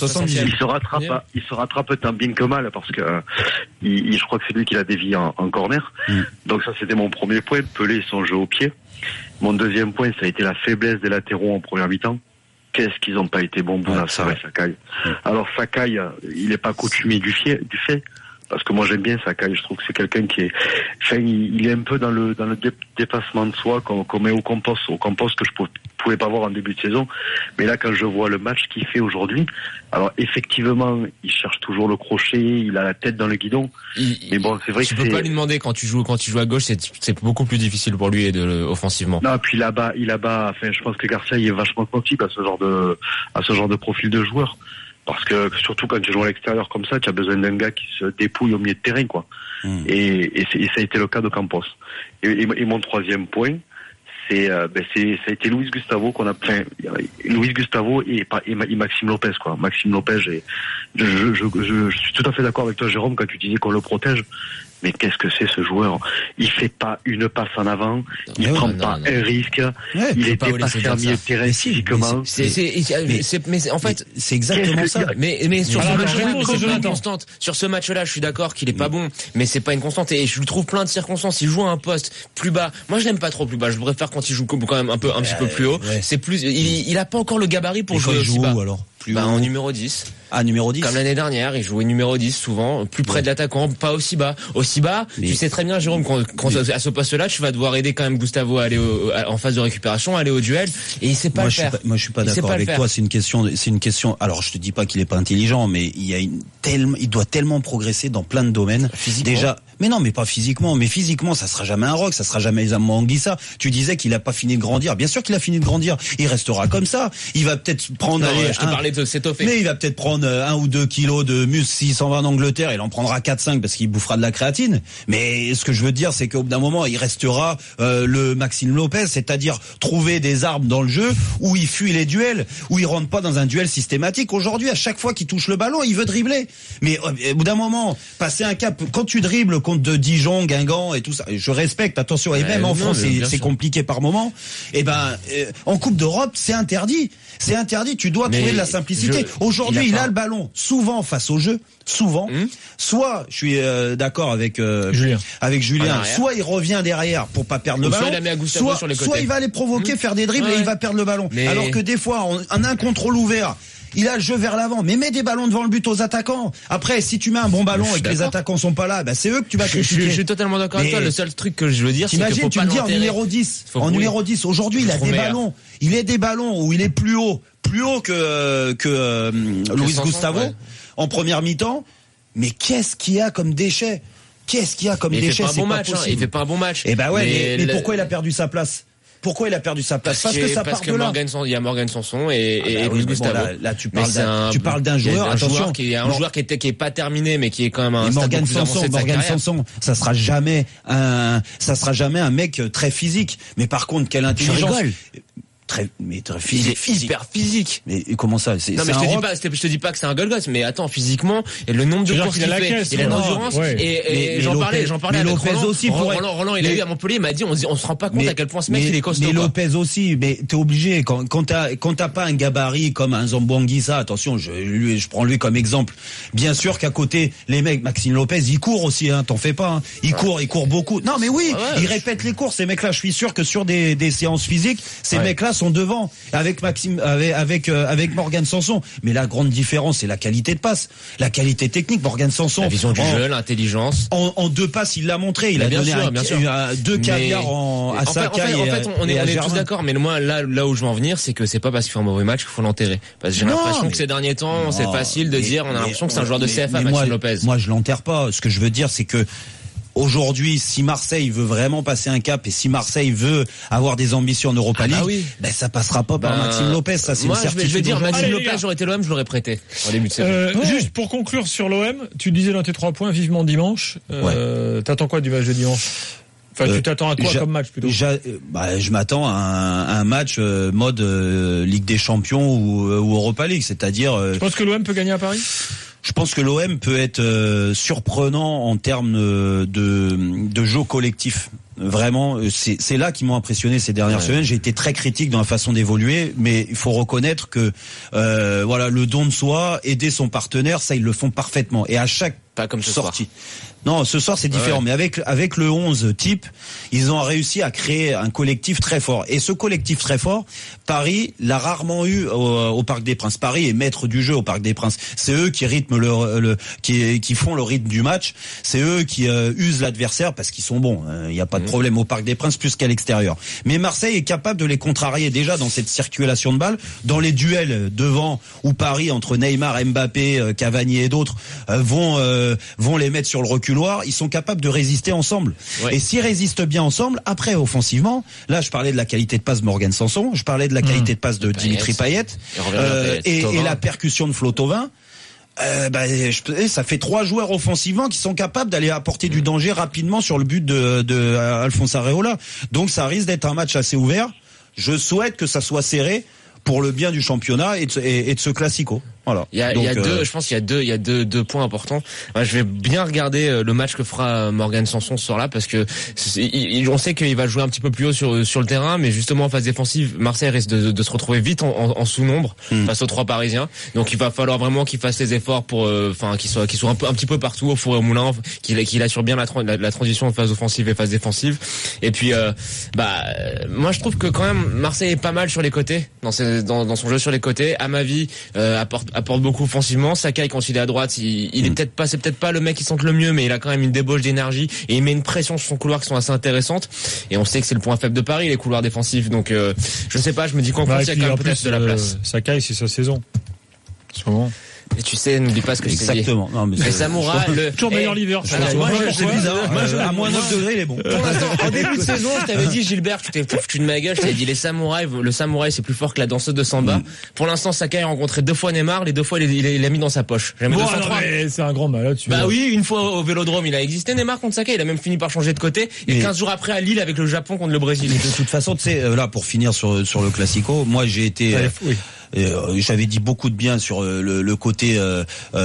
il se rattrape, il se rattrape tant bien que mal parce que il, il, je crois que c'est lui qui l'a dévié en, en corner. Mm. Donc ça, c'était mon premier point. Pelé, son jeu au pied. Mon deuxième point, ça a été la faiblesse des latéraux en première mi-temps. Qu'est-ce qu'ils n'ont pas été bons, Bounassa ouais, et Sakai. Mm. Alors Sakai, il n'est pas coutumier du fait, du fait. Parce que moi j'aime bien Sakai, je trouve que c'est quelqu'un qui est, enfin il est un peu dans le dans le dé, dépassement de soi qu'on qu'on met au compost, au compost que je pouvais, pouvais pas voir en début de saison. Mais là quand je vois le match qu'il fait aujourd'hui, alors effectivement il cherche toujours le crochet, il a la tête dans le guidon. Il, mais bon c'est vrai tu que peux c'est... pas lui demander quand tu joues quand tu joues à gauche, c'est c'est beaucoup plus difficile pour lui et de le, offensivement. Non puis là-bas il là-bas, enfin je pense que Garcia il est vachement sensible à ce genre de à ce genre de profil de joueur. Parce que surtout quand tu joues à l'extérieur comme ça, tu as besoin d'un gars qui se dépouille au milieu de terrain, quoi. Mmh. Et, et, et ça a été le cas de Campos. Et, et, et mon troisième point, c'est, euh, ben c'est, ça a été Luis Gustavo qu'on a, enfin, Luis Gustavo et, et, et Maxime Lopez, quoi. Maxime Lopez, et je, je, je, je, je suis tout à fait d'accord avec toi, Jérôme, quand tu disais qu'on le protège. Mais qu'est-ce que c'est ce joueur? Il fait pas une passe en avant, il mais prend ouais, pas non, non. un risque, ouais, il était pas à milieu de terrain physiquement. C'est, c'est, c'est, mais, c'est, mais en fait, c'est exactement ça. Mais, mais sur ce match-là, c'est pas une constante. Sur ce match-là, je suis d'accord qu'il est pas bon, mais c'est pas une constante. Et je lui trouve plein de circonstances. Il joue à un poste plus bas. Moi, je l'aime pas trop plus bas. Je préfère quand il joue quand même un peu, un petit peu plus haut. C'est plus, il, il a pas encore le gabarit pour jouer aussi bas. Alors plus bah, en numéro dix. Ah, numéro dix. Comme l'année dernière, il jouait numéro dix souvent, plus près ouais. de l'attaquant, pas aussi bas. Aussi bas, mais... tu sais très bien, Jérôme, quand, quand mais... à ce poste-là, tu vas devoir aider quand même Gustavo à aller au, à, en phase de récupération, à aller au duel, et il sait pas moi, le je faire. Suis pas, moi, je suis pas il d'accord avec toi. C'est une question, c'est une question. Alors, je te dis pas qu'il est pas intelligent, mais il y a une tellement, il doit tellement progresser dans plein de domaines. Physiquement. Déjà, mais non, mais pas physiquement. Mais physiquement, ça sera jamais un rock, ça sera jamais un Anguissa. Tu disais qu'il a pas fini de grandir. Bien sûr qu'il a fini de grandir. Il restera comme ça. Il va peut-être prendre. Non, allez, je te un... parlais de s'étoffer. Mais il va peut-être prendre un ou deux kilos de muscle s'il s'en va en Angleterre. Il en prendra quatre cinq parce qu'il bouffera de la créatine. Mais ce que je veux dire, c'est qu'au bout d'un moment, il restera euh, le Maxime Lopez, c'est-à-dire trouver des armes dans le jeu où il fuit les duels, où il rentre pas dans un duel systématique. Aujourd'hui, à chaque fois qu'il touche le ballon, il veut dribbler. Mais euh, au bout d'un moment, passer un cap. Quand tu dribbles contre de Dijon, Guingamp et tout ça, je respecte, attention, et même en France, c'est, c'est compliqué par moment. Et ben, euh, en Coupe d'Europe, c'est interdit. C'est interdit. Tu dois mais trouver de la simplicité. Je, Aujourd'hui, il a, il a le ballon souvent face au jeu, souvent. Hum? Soit, je suis euh, d'accord avec euh, Julien, avec Julien. Soit il revient derrière pour pas perdre le Ou ballon. Soit il, la met à soit, sur les côtés. soit il va aller provoquer, hum? faire des dribbles ouais. et il va perdre le ballon. Mais... Alors que des fois, en, en un contrôle ouvert. Il a le jeu vers l'avant, mais mets des ballons devant le but aux attaquants. Après, si tu mets un bon ballon et que d'accord. les attaquants sont pas là, bah c'est eux que tu vas critiquer. Je, je, je suis totalement d'accord mais avec toi. Le seul truc que je veux dire, c'est que faut tu pas me dis en numéro dix. Faut en numéro dix. Aujourd'hui, il a des meilleur. ballons. Il a des ballons où il est plus haut, plus haut que que euh, Luis Gustavo ouais. en première mi-temps. Mais qu'est-ce qu'il y a comme déchets? Qu'est-ce qu'il y a comme Mais il déchet? fait pas un C'est bon pas match, hein. possible. Il fait pas un bon match. Eh ben ouais, mais, Mais mais le- pourquoi il a perdu sa place? Pourquoi il a perdu sa place? Parce que ça parce part que de là. Morgan Sanson, il y a Morgan Sanson et, Ah et, bah et oui, mais bon, Gustavo. là, là, tu Mais parles c'est d'un, un- tu parles d'un il y a joueur, un attention. joueur qui est un Mor- joueur qui était qui est pas terminé, mais qui est quand même un Et stade Morgan beaucoup plus avancé Sanson, de sa Morgan carrière. Sanson, ça sera jamais un, ça sera jamais un mec très physique. Mais par contre, quelle intelligence. rigoles. Très, mais très Il physique. est physique. hyper physique. Mais comment ça? C'est, Non c'est mais je un te dis rock. pas, je te dis pas que c'est un goal gosse, mais attends, physiquement, et le nombre Tu de veux dire courses qu'il a qu'il la fait, caisse, et la non, endurance, ouais. et, et Mais- mais j'en Lopez- parlais, j'en parlais mais avec Lopez Roland. aussi pourrait- Roland, Roland, il a mais- eu à Montpellier, il m'a dit, on, se- on se rend pas compte Mais- à quel point ce mec mais- il est costaud. Mais quoi. Lopez aussi, mais t'es obligé quand quand t'as quand t'as pas un gabarit comme un Zambouanguissa, attention, je lui, je prends lui comme exemple. Bien sûr qu'à côté les mecs, Maxime Lopez, il court aussi, hein, t'en fais pas. Hein. Il court, il court beaucoup. Non mais oui, Ouais, ouais. il répète les courses. Ces mecs-là, je suis sûr que sur des des séances physiques, ces Ouais. mecs-là sont devant avec Maxime, avec avec, euh, avec Morgan Sanson. Mais la grande différence, c'est la qualité de passe, la qualité technique. Morgan Sanson, La vision du en, jeu, l'intelligence. en, en deux passes, il l'a montré. Il Bah, a bien donné sûr, un, bien sûr. un- deux Mais- caviars en, à en fait, en Sakai fait, en et, fait, on et est, à on est tous Germain. d'accord, mais moi, là, là où je veux en venir, c'est que c'est pas parce qu'il fait un mauvais match qu'il faut l'enterrer. Parce que j'ai Non, l'impression mais- que ces derniers temps, Non, c'est facile de mais- dire, on a mais- l'impression que c'est un joueur de mais- C F A, mais Maxime moi, Lopez. Moi, je l'enterre pas. Ce que je veux dire, c'est que aujourd'hui, si Marseille veut vraiment passer un cap et si Marseille veut avoir des ambitions en Europa Ah bah League, oui. ben ça passera pas par Ben, Maxime Lopez. Ça, c'est moi, une je vais, certitude. je vais dire, aujourd'hui. Maxime Allez, les Lopez, gars. j'aurais été l'O M, je l'aurais prêté en début de saison. Euh, Ouais. Juste pour conclure sur l'O M, tu disais dans tes trois points vivement dimanche. Euh, T'attends quoi du match de dimanche? Enfin, Euh, tu t'attends à quoi j'a- comme match plutôt? j'a- euh, bah, je m'attends à un, à un match euh, mode euh, Ligue des Champions ou, euh, ou Europa League, c'est-à-dire. euh, Tu penses que l'O M peut gagner à Paris? Je pense que l'O M peut être euh, surprenant en termes euh, de, de jeu collectif. Vraiment, euh, c'est, c'est là qui m'ont impressionné ces dernières Ouais. semaines. J'ai été très critique dans la façon d'évoluer, mais il faut reconnaître que euh, voilà, le don de soi, aider son partenaire, ça ils le font parfaitement. Et à chaque Pas comme ce sortie. Non, ce soir c'est différent, Ouais. mais avec avec le onze type, ils ont réussi à créer un collectif très fort. Et ce collectif très fort, Paris l'a rarement eu au, au Parc des Princes. Paris est maître du jeu au Parc des Princes. C'est eux qui rythment le, le qui qui font le rythme du match. C'est eux qui euh, usent l'adversaire parce qu'ils sont bons. Il n'y a pas de problème au Parc des Princes plus qu'à l'extérieur. Mais Marseille est capable de les contrarier déjà dans cette circulation de balles, dans les duels devant où Paris entre Neymar, Mbappé, euh, Cavani et d'autres euh, vont euh, vont les mettre sur le reculoir. Ils sont capables de résister ensemble. Ouais. Et s'ils résistent bien ensemble, après offensivement, là je parlais de la qualité de passe de Morgan Sanson, je parlais de la qualité de passe de Payet. Dimitri Payet Et on revient à euh, Payet. et, Thauvin. et la percussion de Flo Thauvin. Euh, bah, je, eh, ça fait trois joueurs offensivement qui sont capables d'aller apporter du danger rapidement sur le but de, de Alphonse Areola. Donc ça risque d'être un match assez ouvert. Je souhaite que ça soit serré pour le bien du championnat et de, ce- et, et de ce classico. Voilà. Il y a, Donc, il y a euh, deux, je pense qu'il y a deux, il y a deux, deux points importants. Moi, je vais bien regarder euh, le match que fera Morgan Sanson ce soir-là parce que c'est- il- il- on sait qu'il va jouer un petit peu plus haut sur sur le terrain, mais justement en phase défensive, Marseille risque de, de se retrouver vite en, en, en sous-nombre Mm. face aux trois Parisiens. Donc il va falloir vraiment qu'il fasse les efforts pour, euh, enfin, qu'il soit, qu'il soit un peu, un petit peu partout au four et au moulin, qu'il qu'il assure bien la, tran- la, la transition en phase offensive et phase défensive. Et puis, euh, bah, euh, moi je trouve que quand même Marseille est pas mal sur les côtés, dans, ses, dans, dans son jeu sur les côtés. À ma vie, euh, apporte, apporte beaucoup offensivement. Sakai, quand il est à droite, il, il est Mm. peut-être pas, c'est peut-être pas le mec qui sente le mieux, mais il a quand même une débauche d'énergie et il met une pression sur son couloir qui sont assez intéressantes. Et on sait que c'est le point faible de Paris, les couloirs défensifs. Donc, euh, je sais pas, je me dis qu'en Bah, France, et il y a puis, quand en même peut-être plus, de la euh, place. Sakai, c'est sa saison. En ce moment. Et tu sais, n'oublie pas ce que je t'ai dit. exactement. Non, mais Mais c'est- Samoura, le Toujours meilleur Eh, l'hiver. je alors, pense. moi, Ouais, je- pourquoi c'est bizarre. Moi, je- Euh, à moins neuf degrés, il est bon. Pour l'instant, en début de saison, je t'avais dit, Gilbert, tu t'es foutu de ma gueule, je t'avais dit les samouraïs, le samouraï c'est plus fort que la danseuse de samba. Pour l'instant, Sakai a rencontré deux fois Neymar, les deux fois il l'a il l'a mis dans sa poche. Jamais Bon, deux cent non, trois. mais c'est un grand malade. tu Bah vois. oui, une fois au Vélodrome, il a existé Neymar contre Sakai, il a même fini par changer de côté. Et Mais- quinze jours après à Lille avec le Japon contre le Brésil. Mais de toute façon, tu sais, euh, là pour finir sur sur le classico, moi j'ai été, Ça euh, les fout, oui. euh, j'avais dit beaucoup de bien sur euh, le, le côté euh,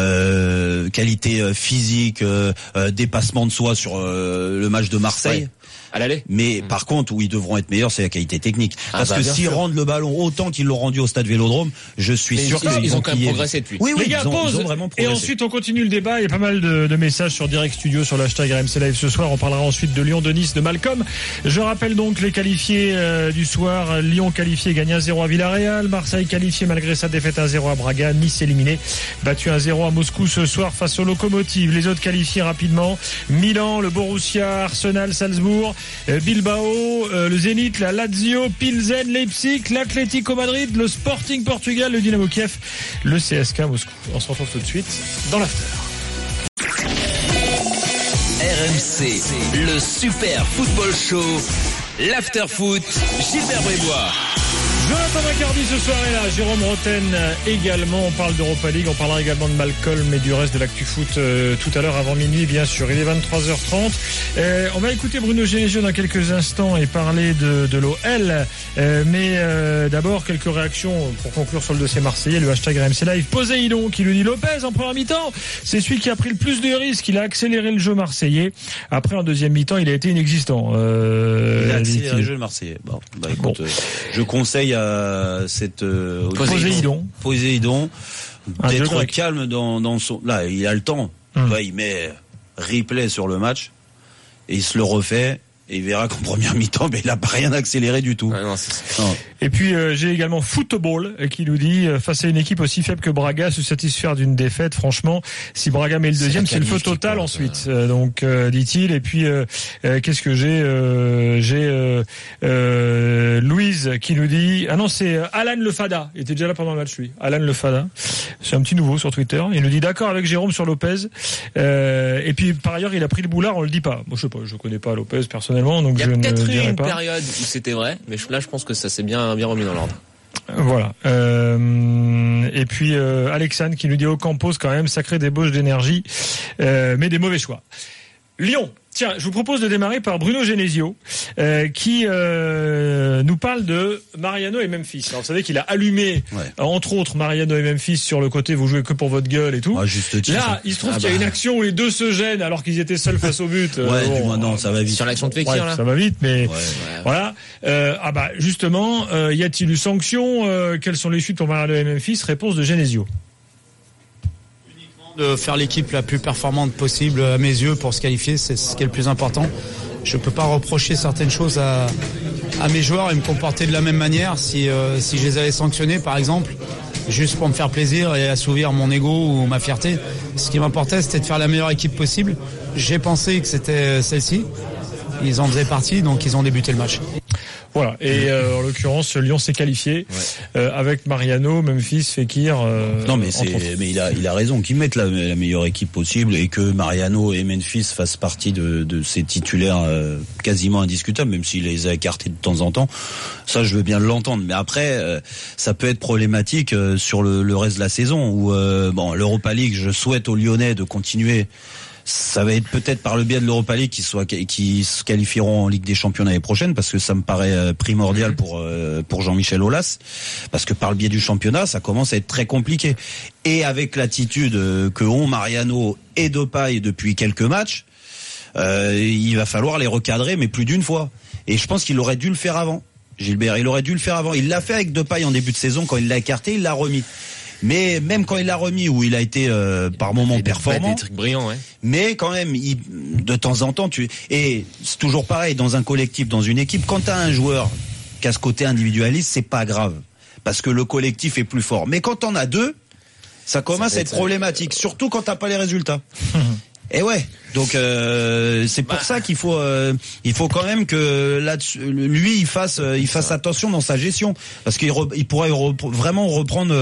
euh, qualité euh, physique, euh, euh, dépassement de soi sur euh, le match de Marseille. Ouais. À l'aller. Mais par contre, où ils devront être meilleurs, c'est la qualité technique. Ah Parce bah, que bien s'ils sûr. rendent le ballon autant qu'ils l'ont rendu au stade Vélodrome, je suis Mais sûr ils- qu'ils ils ont vont quand même plier. progressé depuis. Oui, oui, Les gars, ils ont, pause. ils ont vraiment Et progressé. ensuite, on continue le débat. Il y a pas mal de, de messages sur Direct Studio, sur le hashtag R M C Live ce soir. On parlera ensuite de Lyon, de Nice, de Malcolm. Je rappelle donc les qualifiés euh, du soir. Lyon qualifié, gagné un zéro à Villarreal. Marseille qualifié malgré sa défaite un zéro à Braga. Nice éliminé, battu un zéro à Moscou ce soir face au Lokomotiv. Les autres qualifiés rapidement. Milan, le Borussia, Arsenal, Salzbourg, euh, Bilbao, euh, le Zénith, la Lazio, Pilsen, Leipzig, l'Atlético Madrid, le Sporting Portugal, le Dynamo Kiev, le C S K Moscou. On se retrouve tout de suite dans l'after. R M C, le Super Football Show, l'After Foot, Gilbert Brébois. Jonathan Maccardy ce soir est là, Jérôme Roten également, on parle d'Europa League, on parlera également de Malcolm et du reste de l'actu foot euh, tout à l'heure avant minuit bien sûr, il est vingt-trois heures trente. Euh, on va écouter Bruno Genesio dans quelques instants et parler de, de l'O L, euh, mais euh, d'abord quelques réactions pour conclure sur le dossier marseillais, le hashtag R M C Live. Poséidon qui lui dit Lopez en première mi-temps, c'est celui qui a pris le plus de risques, il a accéléré le jeu marseillais, après en deuxième mi-temps il a été inexistant. Euh, il a accéléré le jeu marseillais. Bon, bah écoute, bon. Euh, je conseille à cette euh, Poséidon, Poséidon d'être calme dans, dans son. Là, il a le temps. Hum. Là, il met replay sur le match et il se le refait. Et il verra qu'en première mi-temps, mais il n'a pas rien accéléré du tout. Ah non, c'est... non. Et puis euh, j'ai également Football qui nous dit euh, face à une équipe aussi faible que Braga, se satisfaire d'une défaite. Franchement, si Braga met le deuxième, c'est, c'est le feu total ensuite. Euh, donc euh, dit-il. Et puis euh, euh, qu'est-ce que j'ai euh, J'ai euh, euh, Louise qui nous dit ah non c'est Alan Lefada. Il était déjà là pendant le match lui. Alan Lefada. C'est un petit nouveau sur Twitter. Il nous dit d'accord avec Jérôme sur Lopez. Euh, et puis par ailleurs il a pris le boulard. On le dit pas. Moi je sais pas. Je connais pas Lopez personnellement. Donc il y a je peut-être ne eu une pas. période où c'était vrai, mais là je pense que ça s'est bien bien remis dans l'ordre. Voilà. Euh, et puis euh, Alexandre qui nous dit Ocampos quand même sacré débauche d'énergie, euh, mais des mauvais choix. Lyon. Tiens, je vous propose de démarrer par Bruno Genesio, euh, qui euh, nous parle de Mariano et Memphis. Alors, vous savez qu'il a allumé, ouais. entre autres, Mariano et Memphis sur le côté « vous jouez que pour votre gueule » et tout. Ah, juste titre. Là, il se trouve ah, qu'il y a bah. une action où les deux se gênent alors qu'ils étaient seuls face au but. Ouais, euh, bon, du moins, non, ça va vite. Sur l'action de Fekir, ouais, là. Ça va vite, mais ouais, ouais, ouais. voilà. Euh, ah bah justement, euh, y a-t-il eu sanction euh, Quelles sont les suites pour Mariano et Memphis? Réponse de Genesio. De faire l'équipe la plus performante possible à mes yeux pour se qualifier, c'est ce qui est le plus important. Je peux pas reprocher certaines choses à, à mes joueurs et me comporter de la même manière si, euh, si je les avais sanctionnés par exemple, juste pour me faire plaisir et assouvir mon ego ou ma fierté. Ce qui m'importait, c'était de faire la meilleure équipe possible. J'ai pensé que c'était celle-ci. Ils en faisaient partie, donc ils ont débuté le match. Voilà, et euh, en l'occurrence, Lyon s'est qualifié ouais. euh, avec Mariano, Memphis, Fekir. Euh, non, mais c'est, mais il a, il a raison qu'ils mettent la, la meilleure équipe possible et que Mariano et Memphis fassent partie de, de ces titulaires euh, quasiment indiscutables, même s'il les a écartés de temps en temps. Ça, je veux bien l'entendre. Mais après, euh, ça peut être problématique euh, sur le, le reste de la saison où, euh, bon, l'Europa League, je souhaite aux Lyonnais de continuer. Ça va être peut-être par le biais de l'Europa League qui soit qui se qualifieront en Ligue des Champions l'année prochaine, parce que ça me paraît primordial pour pour Jean-Michel Aulas, parce que par le biais du championnat ça commence à être très compliqué, et avec l'attitude que ont Mariano et Depay depuis quelques matchs, euh, il va falloir les recadrer, mais plus d'une fois, et je pense qu'il aurait dû le faire avant. Gilbert, il aurait dû le faire avant. Il l'a fait avec Depay en début de saison, quand il l'a écarté, il l'a remis. Mais même quand il l'a remis, où il a été euh, par moments performant, des trucs brillants, ouais. Mais quand même, il, de temps en temps, tu et c'est toujours pareil dans un collectif, dans une équipe. Quand t'as un joueur qui a ce côté individualiste, c'est pas grave, parce que le collectif est plus fort. Mais quand t'en as deux, ça commence ça à être problématique, surtout quand t'as pas les résultats. Et ouais. Donc euh, c'est pour bah. ça qu'il faut euh, il faut quand même que là lui il fasse il fasse attention dans sa gestion, parce qu'il re, il pourrait re, vraiment reprendre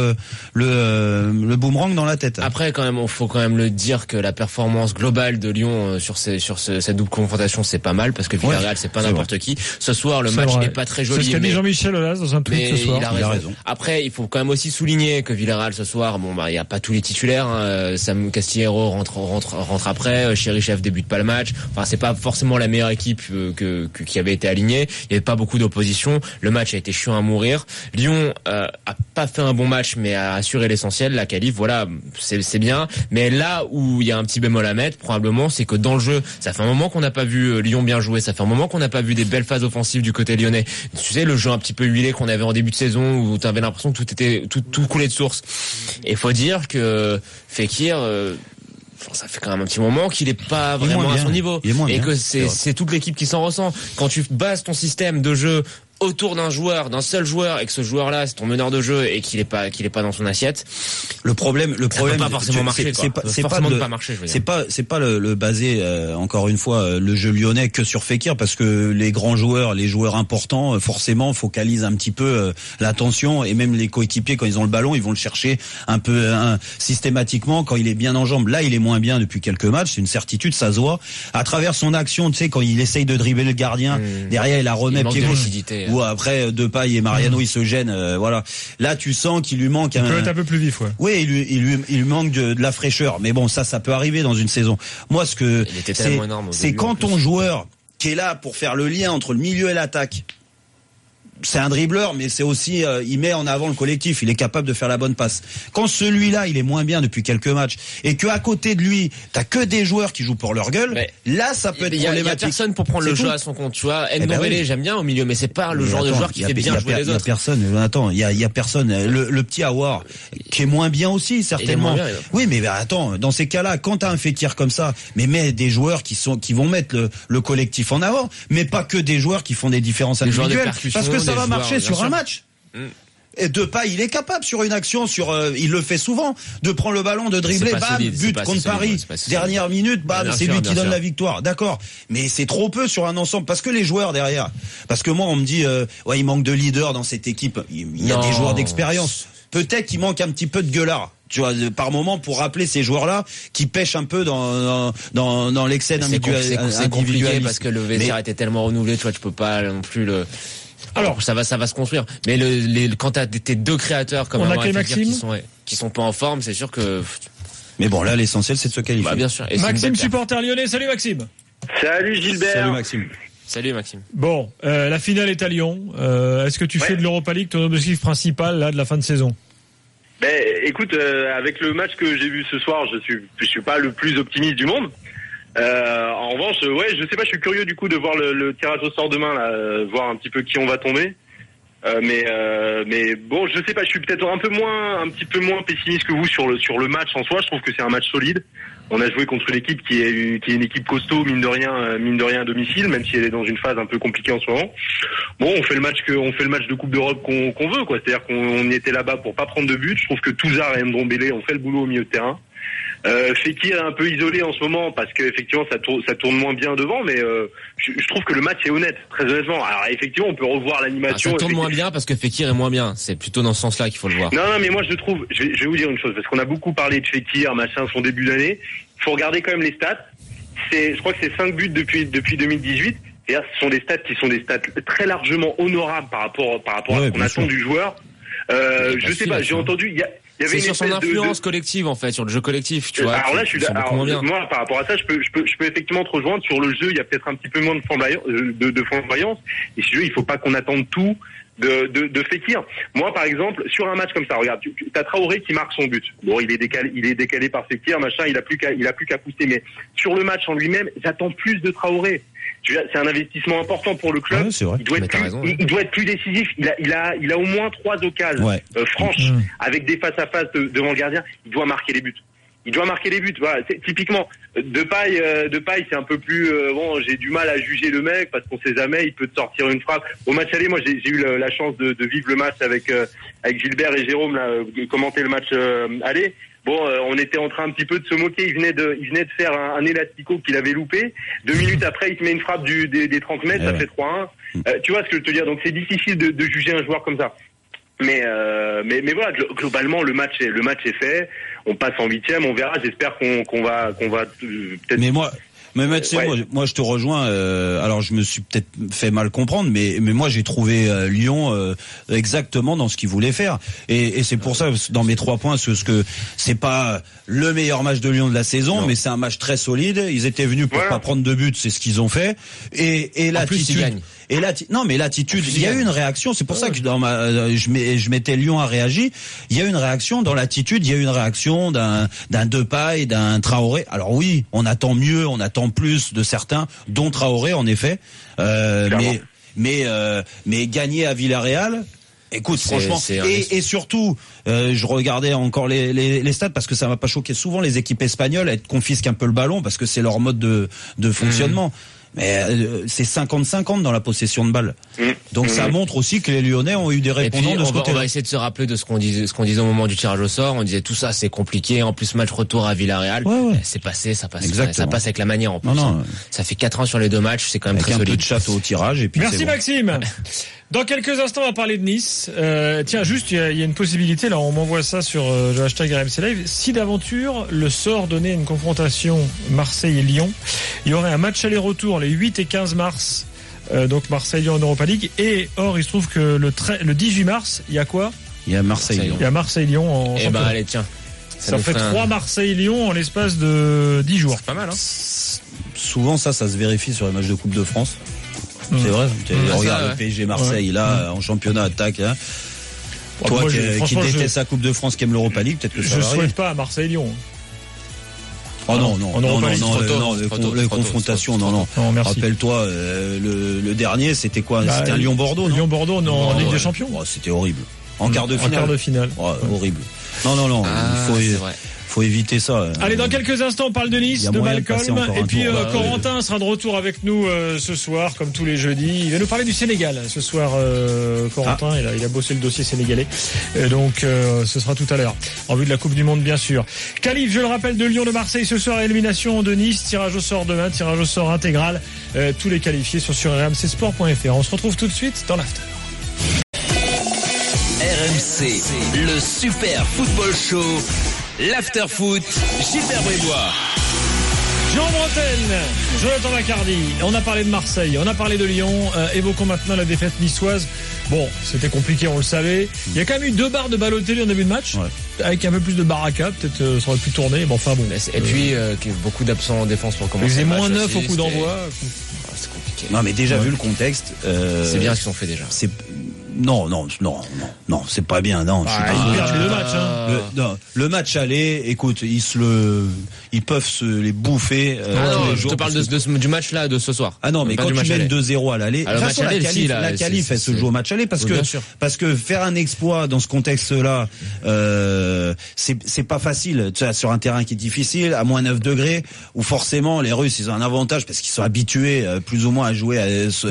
le le boomerang dans la tête. Après quand même il faut quand même le dire que la performance globale de Lyon sur ces sur ce, cette double confrontation c'est pas mal, parce que Villarreal ouais, c'est pas c'est n'importe vrai. Qui. Ce soir le c'est match vrai. N'est pas très joli. C'est ce qu'a mais, dit Jean-Michel Aulas dans un tweet ce soir. Il a, il a raison. Après il faut quand même aussi souligner que Villarreal ce soir, bon bah il y a pas tous les titulaires. Hein. Sam Castillero rentre rentre rentre après. Chérichev débute pas le match. Enfin, c'est pas forcément la meilleure équipe que, que qui avait été alignée. Il y avait pas beaucoup d'opposition. Le match a été chiant à mourir. Lyon euh, a pas fait un bon match, mais a assuré l'essentiel. La qualif, voilà, c'est, c'est bien. Mais là où il y a un petit bémol à mettre, probablement, c'est que dans le jeu, ça fait un moment qu'on n'a pas vu Lyon bien jouer. Ça fait un moment qu'on n'a pas vu des belles phases offensives du côté lyonnais. Tu sais, le jeu un petit peu huilé qu'on avait en début de saison, où tu avais l'impression que tout était tout, tout coulait de source. Et faut dire que Fekir. Euh, Enfin, ça fait quand même un petit moment qu'il est pas vraiment à son niveau, et que c'est, c'est toute l'équipe qui s'en ressent. Quand tu bases ton système de jeu autour d'un joueur, d'un seul joueur, et que ce joueur-là, c'est ton meneur de jeu et qu'il est pas, qu'il est pas dans son assiette. Le problème, le ça problème, peut pas forcément marcher. C'est, c'est pas, c'est forcément pas, de de, pas marcher. Je veux dire. C'est pas, c'est pas le, le basé euh, encore une fois euh, le jeu lyonnais que sur Fekir, parce que les grands joueurs, les joueurs importants, euh, forcément focalisent un petit peu euh, l'attention, et même les coéquipiers quand ils ont le ballon, ils vont le chercher un peu un, systématiquement quand il est bien en jambes. Là, il est moins bien depuis quelques matchs, c'est une certitude, ça se voit à travers son action. Tu sais, quand il essaye de dribbler le gardien, mmh. derrière il la remet pied gauche, ou après Depay et Mariano mmh. ils se gênent. Euh, voilà. Là, tu sens qu'il lui manque. Il un, peut être un peu plus vif, ouais. Oui, il lui, il lui, il lui manque de, de la fraîcheur. Mais bon, ça, ça peut arriver dans une saison. Moi, ce que c'est, c'est quand ton joueur qui est là pour faire le lien entre le milieu et l'attaque. C'est un dribbleur, mais c'est aussi, euh, il met en avant le collectif. Il est capable de faire la bonne passe. Quand celui-là, il est moins bien depuis quelques matchs, et que à côté de lui, t'as que des joueurs qui jouent pour leur gueule, mais là, ça peut être y a, problématique. Il y a personne pour prendre c'est le tout. jeu à son compte. Tu vois, Ndombele, eh ben oui. j'aime bien au milieu, mais c'est pas le mais genre attends, de joueur qui a, fait bien jouer les autres. Il y a personne. Attends, il y a, il y a personne. Le, le petit Aouar, qui est moins bien aussi, certainement. Bien, oui, mais bah, attends, dans ces cas-là, quand t'as un Fekir comme ça, mais mets des joueurs qui sont, qui vont mettre le, le collectif en avant, mais pas que des joueurs qui font des différences individuelles, parce que ça va marcher sur un match. Mm. Et Depay, il est capable sur une action, sur, euh, il le fait souvent, de prendre le ballon, de dribbler, bam, solide, but contre Paris, solide, dernière minute, bam, bien c'est sûr, lui qui donne sûr. la victoire. D'accord, mais c'est trop peu sur un ensemble, parce que les joueurs derrière, parce que moi on me dit, euh, ouais, il manque de leader dans cette équipe. Il y a non. des joueurs d'expérience. Peut-être qu'il manque un petit peu de gueulard. Tu vois, par moment, pour rappeler ces joueurs-là qui pêchent un peu dans dans, dans l'excès d'individualisme. C'est compliqué parce que le vestiaire était tellement renouvelé, tu vois, tu peux pas non plus le. Alors ça va, ça va se construire. Mais le, les, quand t'as tes deux créateurs comme on a que Maxime qui sont, ouais, qui sont pas en forme, c'est sûr que. Mais bon, là, l'essentiel, c'est de se qualifier. Bah, bien sûr. Et Maxime, supporter lyonnais. Salut Maxime. Salut Gilbert. Salut Maxime. Salut Maxime. Bon, euh, la finale est à Lyon. Euh, est-ce que tu ouais. fais de l'Europa League ton objectif principal là de la fin de saison? Ben, écoute, euh, avec le match que j'ai vu ce soir, je suis, je suis pas le plus optimiste du monde. Euh, en revanche, ouais, je sais pas, je suis curieux du coup de voir le, le tirage au sort demain, là, euh, voir un petit peu qui on va tomber. Euh, mais, euh, mais bon, je sais pas, je suis peut-être un peu moins, un petit peu moins pessimiste que vous sur le sur le match en soi. Je trouve que c'est un match solide. On a joué contre une équipe qui est qui est une équipe costaud, mine de rien, mine de rien à domicile, même si elle est dans une phase un peu compliquée en ce moment. Bon, on fait le match que on fait le match de Coupe d'Europe qu'on qu'on veut, quoi. C'est-à-dire qu'on on était là-bas pour pas prendre de but. Je trouve que Touzard et Ndombele ont fait le boulot au milieu de terrain. Euh, Fekir est un peu isolé en ce moment parce qu'effectivement ça tourne, ça tourne moins bien devant, mais euh, je, je trouve que le match est honnête, très honnêtement. Alors effectivement on peut revoir l'animation. Ah, ça tourne moins bien parce que Fekir est moins bien, c'est plutôt dans ce sens-là qu'il faut le voir. Non non mais moi je trouve, je vais, je vais vous dire une chose, parce qu'on a beaucoup parlé de Fekir, machin, son début d'année, il faut regarder quand même les stats. C'est, je crois que c'est cinq buts depuis depuis deux mille dix-huit, et là, ce sont des stats qui sont des stats très largement honorables par rapport par rapport ouais, à ce qu'on attend sûr. du joueur. Euh, je sais pas, j'ai entendu, il y a c'est sur son influence de... collective en fait, sur le jeu collectif, tu vois. Alors là, je suis alors, moi par rapport à ça, je peux, je peux, je peux effectivement te rejoindre sur le jeu. Il y a peut-être un petit peu moins de flamboyance, de, de flamboyance. Et si tu veux, il faut pas qu'on attende tout de, de, de Fekir. Moi, par exemple, sur un match comme ça, regarde, tu, tu as Traoré qui marque son but. Bon, il est décalé, il est décalé par Fekir, machin. Il a plus qu'à, il a plus qu'à pousser. Mais sur le match en lui-même, j'attends plus de Traoré. C'est un investissement important pour le club. Ouais, il doit être plus, raison, il, il doit être plus décisif. Il a, il a, il a au moins trois occasions ouais. euh, franches mmh. avec des face à face de, devant le gardien. Il doit marquer les buts. Il doit marquer les buts. Voilà. C'est, typiquement, Depay, euh, Depay, c'est un peu plus euh, bon. J'ai du mal à juger le mec parce qu'on sait jamais. Il peut te sortir une frappe. Au match aller, moi, j'ai, j'ai eu la, la chance de, de vivre le match avec euh, avec Gilbert et Jérôme là, de commenter le match euh, aller. Bon, euh, on était en train un petit peu de se moquer. Il venait de, il venait de faire un, un élastico qu'il avait loupé. Deux minutes après, il te met une frappe du, des, des trente mètres, ouais. ça fait trois un. Euh, tu vois ce que je veux te dire? Donc c'est difficile de, de juger un joueur comme ça. Mais, euh, mais, mais voilà, globalement, le match est, le match est fait. On passe en huitième, on verra. J'espère qu'on, qu'on va, qu'on va euh, peut-être. Mais moi. Mais Mathieu, ouais. moi, moi je te rejoins. Euh, alors je me suis peut-être fait mal comprendre, mais mais moi j'ai trouvé euh, Lyon euh, exactement dans ce qu'il voulait faire. Et, et c'est pour ça dans mes trois points, ce, ce que c'est pas le meilleur match de Lyon de la saison, non. mais c'est un match très solide. Ils étaient venus pour voilà. pas prendre de but, c'est ce qu'ils ont fait. Et, et l'attitude. Et là, non, mais l'attitude, il y a eu une réaction. C'est pour ouais. ça que dans ma, je, mets, je mettais Lyon a réagi. Il y a eu une réaction dans l'attitude. Il y a eu une réaction d'un, d'un Depay, d'un Traoré. Alors oui, on attend mieux, on attend plus de certains, dont Traoré en effet. Euh, mais, mais, euh, mais gagner à Villarreal. Écoute, c'est, franchement, c'est et, et surtout, euh, je regardais encore les, les, les stats parce que ça m'a pas choqué. Souvent, les équipes espagnoles, elles confisquent un peu le ballon parce que c'est leur mode de, de fonctionnement. Mmh. Mais euh, c'est cinquante cinquante dans la possession de balle. Mmh. Donc mmh. ça montre aussi que les Lyonnais ont eu des répondants puis, de ce on va, côté-là. On va essayer de se rappeler de ce qu'on disait, ce qu'on disait au moment du tirage au sort. On disait tout ça c'est compliqué. En plus match retour à Villarreal. Ouais, ouais. C'est passé, ça passe. Exactement. Ça passe avec la manière en plus. Non, non. Hein. Ça fait quatre ans sur les deux matchs. C'est quand même avec très un solide. peu de château au tirage et puis Merci c'est bon. Maxime. Dans quelques instants, on va parler de Nice. Euh, tiens, juste, il y, y a une possibilité. Là, on m'envoie ça sur euh, le hashtag R M C Live. Si d'aventure le sort donnait une confrontation Marseille et Lyon, il y aurait un match aller-retour les huit et quinze mars. Euh, donc Marseille-Lyon en Europa League. Et or, il se trouve que le, tra- le dix-huit mars, il y a quoi ? Il y a Marseille-Lyon. Il y a Marseille-Lyon en Eh championnat. ben allez tiens. Ça, ça fait trois un... Marseille-Lyon en l'espace de dix jours. C'est pas mal, hein. Souvent, ça, ça se vérifie sur les matchs de Coupe de France. Mmh. C'est vrai. Tu mmh. regardes ça, le P S G Marseille, ouais. là, mmh. en championnat, attaque. Hein. Ouais, Toi moi, qui, je, qui déteste la Coupe de France, qui aime l'Europa League, peut-être que ça je va souhaite arriver. pas à Marseille-Lyon. Oh non, non, en non, Europa non, League, non, tôt, non, les, con, les confrontations, non, non. non Rappelle-toi, euh, le, le dernier, c'était quoi bah, C'était un Lyon-Bordeaux, non Lyon-Bordeaux, non, en Ligue ouais. des Champions. Oh, c'était horrible. En quart de finale. En quart de finale. Oh, ouais. Horrible. Non, non, non. Ah, il faut, faut éviter ça. Allez, dans quelques instants, on parle de Nice, de Malcolm. Et puis, euh, bah, Corentin ouais. sera de retour avec nous euh, ce soir, comme tous les jeudis. Il va nous parler du Sénégal ce soir, euh, Corentin. Ah. Il, a, il a bossé le dossier sénégalais. Et donc, euh, ce sera tout à l'heure. En vue de la Coupe du Monde, bien sûr. Qualif, je le rappelle, de Lyon, de Marseille ce soir, élimination de Nice. Tirage au sort demain, tirage au sort intégral. Euh, tous les qualifiés sont sur r m c sport point f r. On se retrouve tout de suite dans l'after. R M C, le super football show, l'after foot, Gilbert Bribois. Jean Bretagne, Jonathan Macardy, on a parlé de Marseille, on a parlé de Lyon, euh, évoquons maintenant la défaite niçoise. Bon, c'était compliqué, on le savait. Il y a quand même eu deux barres de Balotelli en début de match, ouais. avec un peu plus de baraka, peut-être euh, ça aurait pu tourner, bon enfin bon. Et euh, puis, euh, beaucoup d'absents en défense pour commencer. Ils faisaient moins neuf au coup d'envoi. C'est compliqué. Non mais déjà ouais. vu le contexte... Euh, c'est bien ce qu'ils ont fait déjà. C'est... Non, non, non, non, non, c'est pas bien, non. Ah, je suis ils pas... perdent le match, hein. Le, non, le match aller, écoute, ils se le, ils peuvent se les bouffer. Euh, ah non, les je jours te parle de, de, du match là, de ce soir. Ah non, mais quand tu mènes deux zéro à l'aller, ah, de toute façon, la qualif, là, la qualif, elle se joue au match aller parce oui, que, parce que faire un exploit dans ce contexte-là, euh, c'est, c'est pas facile. Tu sais, sur un terrain qui est difficile, à moins neuf degrés, où forcément les Russes, ils ont un avantage parce qu'ils sont habitués, plus ou moins, à jouer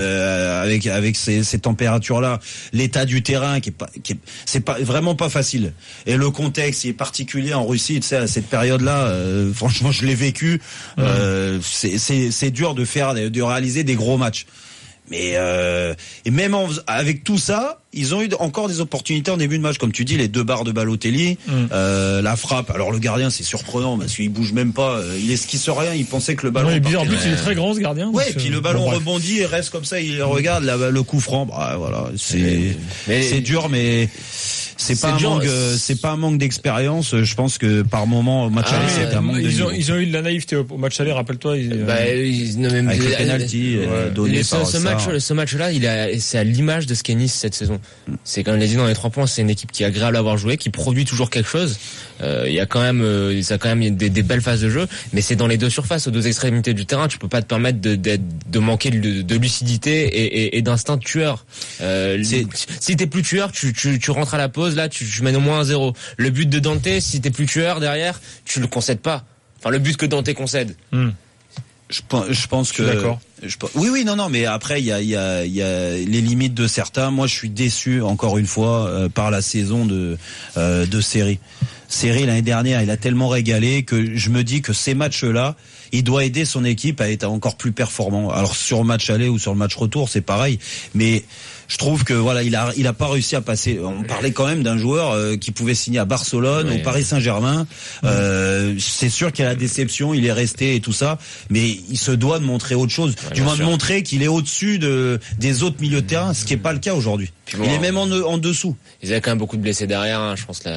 à, avec, avec ces, ces températures-là. L'état du terrain qui est pas, qui est, c'est pas vraiment pas facile. Et le contexte, il est particulier en Russie, tu sais, à cette période-là. Euh, franchement, je l'ai vécu. Euh, mmh. c'est, c'est, c'est dur de faire, de réaliser des gros matchs. Mais euh, et même en, avec tout ça, ils ont eu encore des opportunités en début de match, comme tu dis, les deux barres de Balotelli, mmh. euh, la frappe. Alors le gardien, c'est surprenant parce qu'il bouge même pas, il esquisse rien, il pensait que le ballon. Ouais, bizarre, en plus, il est très grand ce gardien. Ouais, et puis le ballon bon, rebondit et reste comme ça, il regarde la, le coup franc. Bah voilà, c'est mais, c'est dur, mais. C'est pas, c'est, un manque, c'est pas un manque d'expérience. Je pense que par moment au match ah, aller, c'est un manque ils de ont, niveau. ils ont eu de la naïveté au match aller. Rappelle-toi, ils, bah, ils, non, même avec le penalty euh, donné ce, par ce match, ce match-là, il a, c'est à l'image de ce qu'est Nice cette saison. C'est comme on l'a dit dans les trois points, c'est une équipe qui est agréable à avoir joué, qui produit toujours quelque chose. Euh, il y a quand même, euh, ça a quand même des, des belles phases de jeu, mais c'est dans les deux surfaces, aux deux extrémités du terrain. Tu peux pas te permettre de, de, de manquer de, de lucidité et, et, et d'instinct tueur. Euh, si t'es plus tueur, tu, tu, tu rentres à la pause, là, tu, tu mènes au moins un zéro. Le but de Dante, si t'es plus tueur derrière, tu le concèdes pas. Enfin, le but que Dante concède. Hmm. Je, je pense que. D'accord. Je, oui, oui, non, non, mais après, il y a, il y a, il y a les limites de certains. Moi, je suis déçu, encore une fois, euh, par la saison de, euh, de série. Série, l'année dernière, il a tellement régalé que je me dis que ces matchs-là, il doit aider son équipe à être encore plus performant. Alors, sur le match aller ou sur le match retour, c'est pareil. Mais, je trouve que voilà, il a il a pas réussi à passer. On parlait quand même d'un joueur euh, qui pouvait signer à Barcelone, oui. au Paris Saint-Germain. Euh, c'est sûr qu'il y a la déception, il est resté et tout ça, mais il se doit de montrer autre chose. Ouais, du moins de montrer qu'il est au-dessus de des autres milieux de terrain, ce qui est pas le cas aujourd'hui. Bon, il est même en en dessous. Ils avaient quand même beaucoup de blessés derrière, hein, je pense là.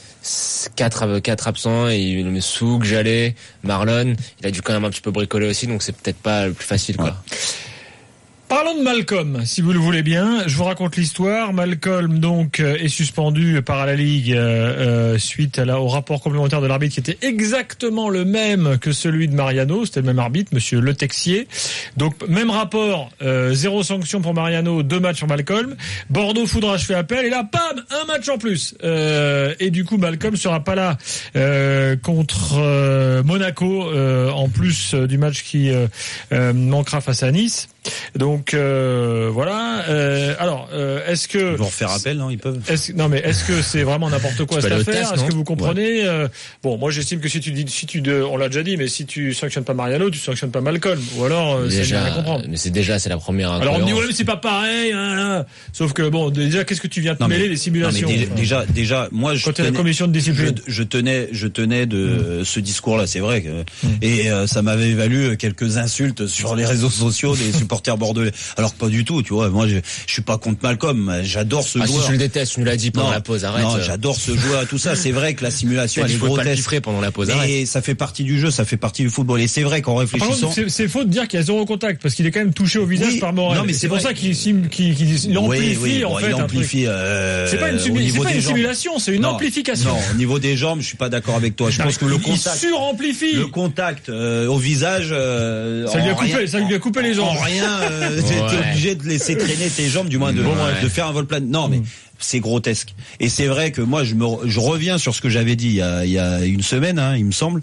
Quatre, quatre absents, et le Souk, Jallet, Marlon, il a dû quand même un petit peu bricoler aussi, donc c'est peut-être pas le plus facile, quoi. Ouais. Parlons de Malcolm, si vous le voulez bien. Je vous raconte l'histoire. Malcolm donc est suspendu par la Ligue euh, euh, suite à la, au rapport complémentaire de l'arbitre qui était exactement le même que celui de Mariano. C'était le même arbitre, Monsieur Le Texier. Donc même rapport, euh, zéro sanction pour Mariano, deux matchs pour Malcolm. Bordeaux Foudrage fait appel et là, bam, un match en plus. Euh, et du coup, Malcolm sera pas là euh, contre euh, Monaco euh, en plus euh, du match qui euh, euh, manquera face à Nice. Donc euh, voilà. Euh, alors, euh, est-ce que ils vont refaire appel, non? Ils peuvent. Est-ce, non, mais est-ce que c'est vraiment n'importe quoi cette affaire? Test, est-ce que vous comprenez? Ouais. euh, Bon, moi j'estime que si tu dis, si tu, de, on l'a déjà dit, mais si tu sanctionnes pas Mariano, tu sanctionnes pas Malcolm, ou alors euh, c'est bien à comprendre. Mais c'est déjà, c'est la première. Alors on me dit ouais, mais c'est pas pareil. Hein, hein. Sauf que bon, déjà, qu'est-ce que tu viens te non, mêler mais, les simulations? Non, mais déjà, déjà, déjà, moi je Côté tenais, la commission de discipline, je, je tenais, je tenais de mmh. ce discours-là. C'est vrai que mmh. et euh, ça m'avait valu quelques insultes sur les réseaux sociaux des supporters bordelais. Alors que pas du tout, tu vois. Moi, je, je suis pas contre Malcolm. J'adore ce ah, joueur. Si je le déteste, tu nous l'as dit pendant non, la pause. Arrête. Non, j'adore ce joueur. Tout ça, c'est vrai que la simulation, elle est grotesque. Pas pendant la pause. Et ça fait partie du jeu, ça fait partie du football. Et c'est vrai qu'en réfléchissant, c'est, c'est faux de dire qu'il y a zéro contact parce qu'il est quand même touché au visage oui, par Morel. Non, mais c'est, c'est pour ça qu'il, qu'il, qu'il, qu'il amplifie oui, oui, en bon, fait. Il amplifie. Euh, c'est pas une, simu- c'est pas une simulation, c'est une non, amplification. Non, au niveau des jambes, je suis pas d'accord avec toi. Je non, pense que le contact, il suramplifie. Le contact euh, au visage, euh, ça lui a coupé, rien, ça lui a coupé les jambes. En rien, euh, t'es obligé de laisser traîner tes jambes, du moins de, bon, ouais. de faire un vol plat. Non, mais c'est grotesque. Et c'est vrai que moi, je me, je reviens sur ce que j'avais dit il y a, il y a une semaine, hein, il me semble.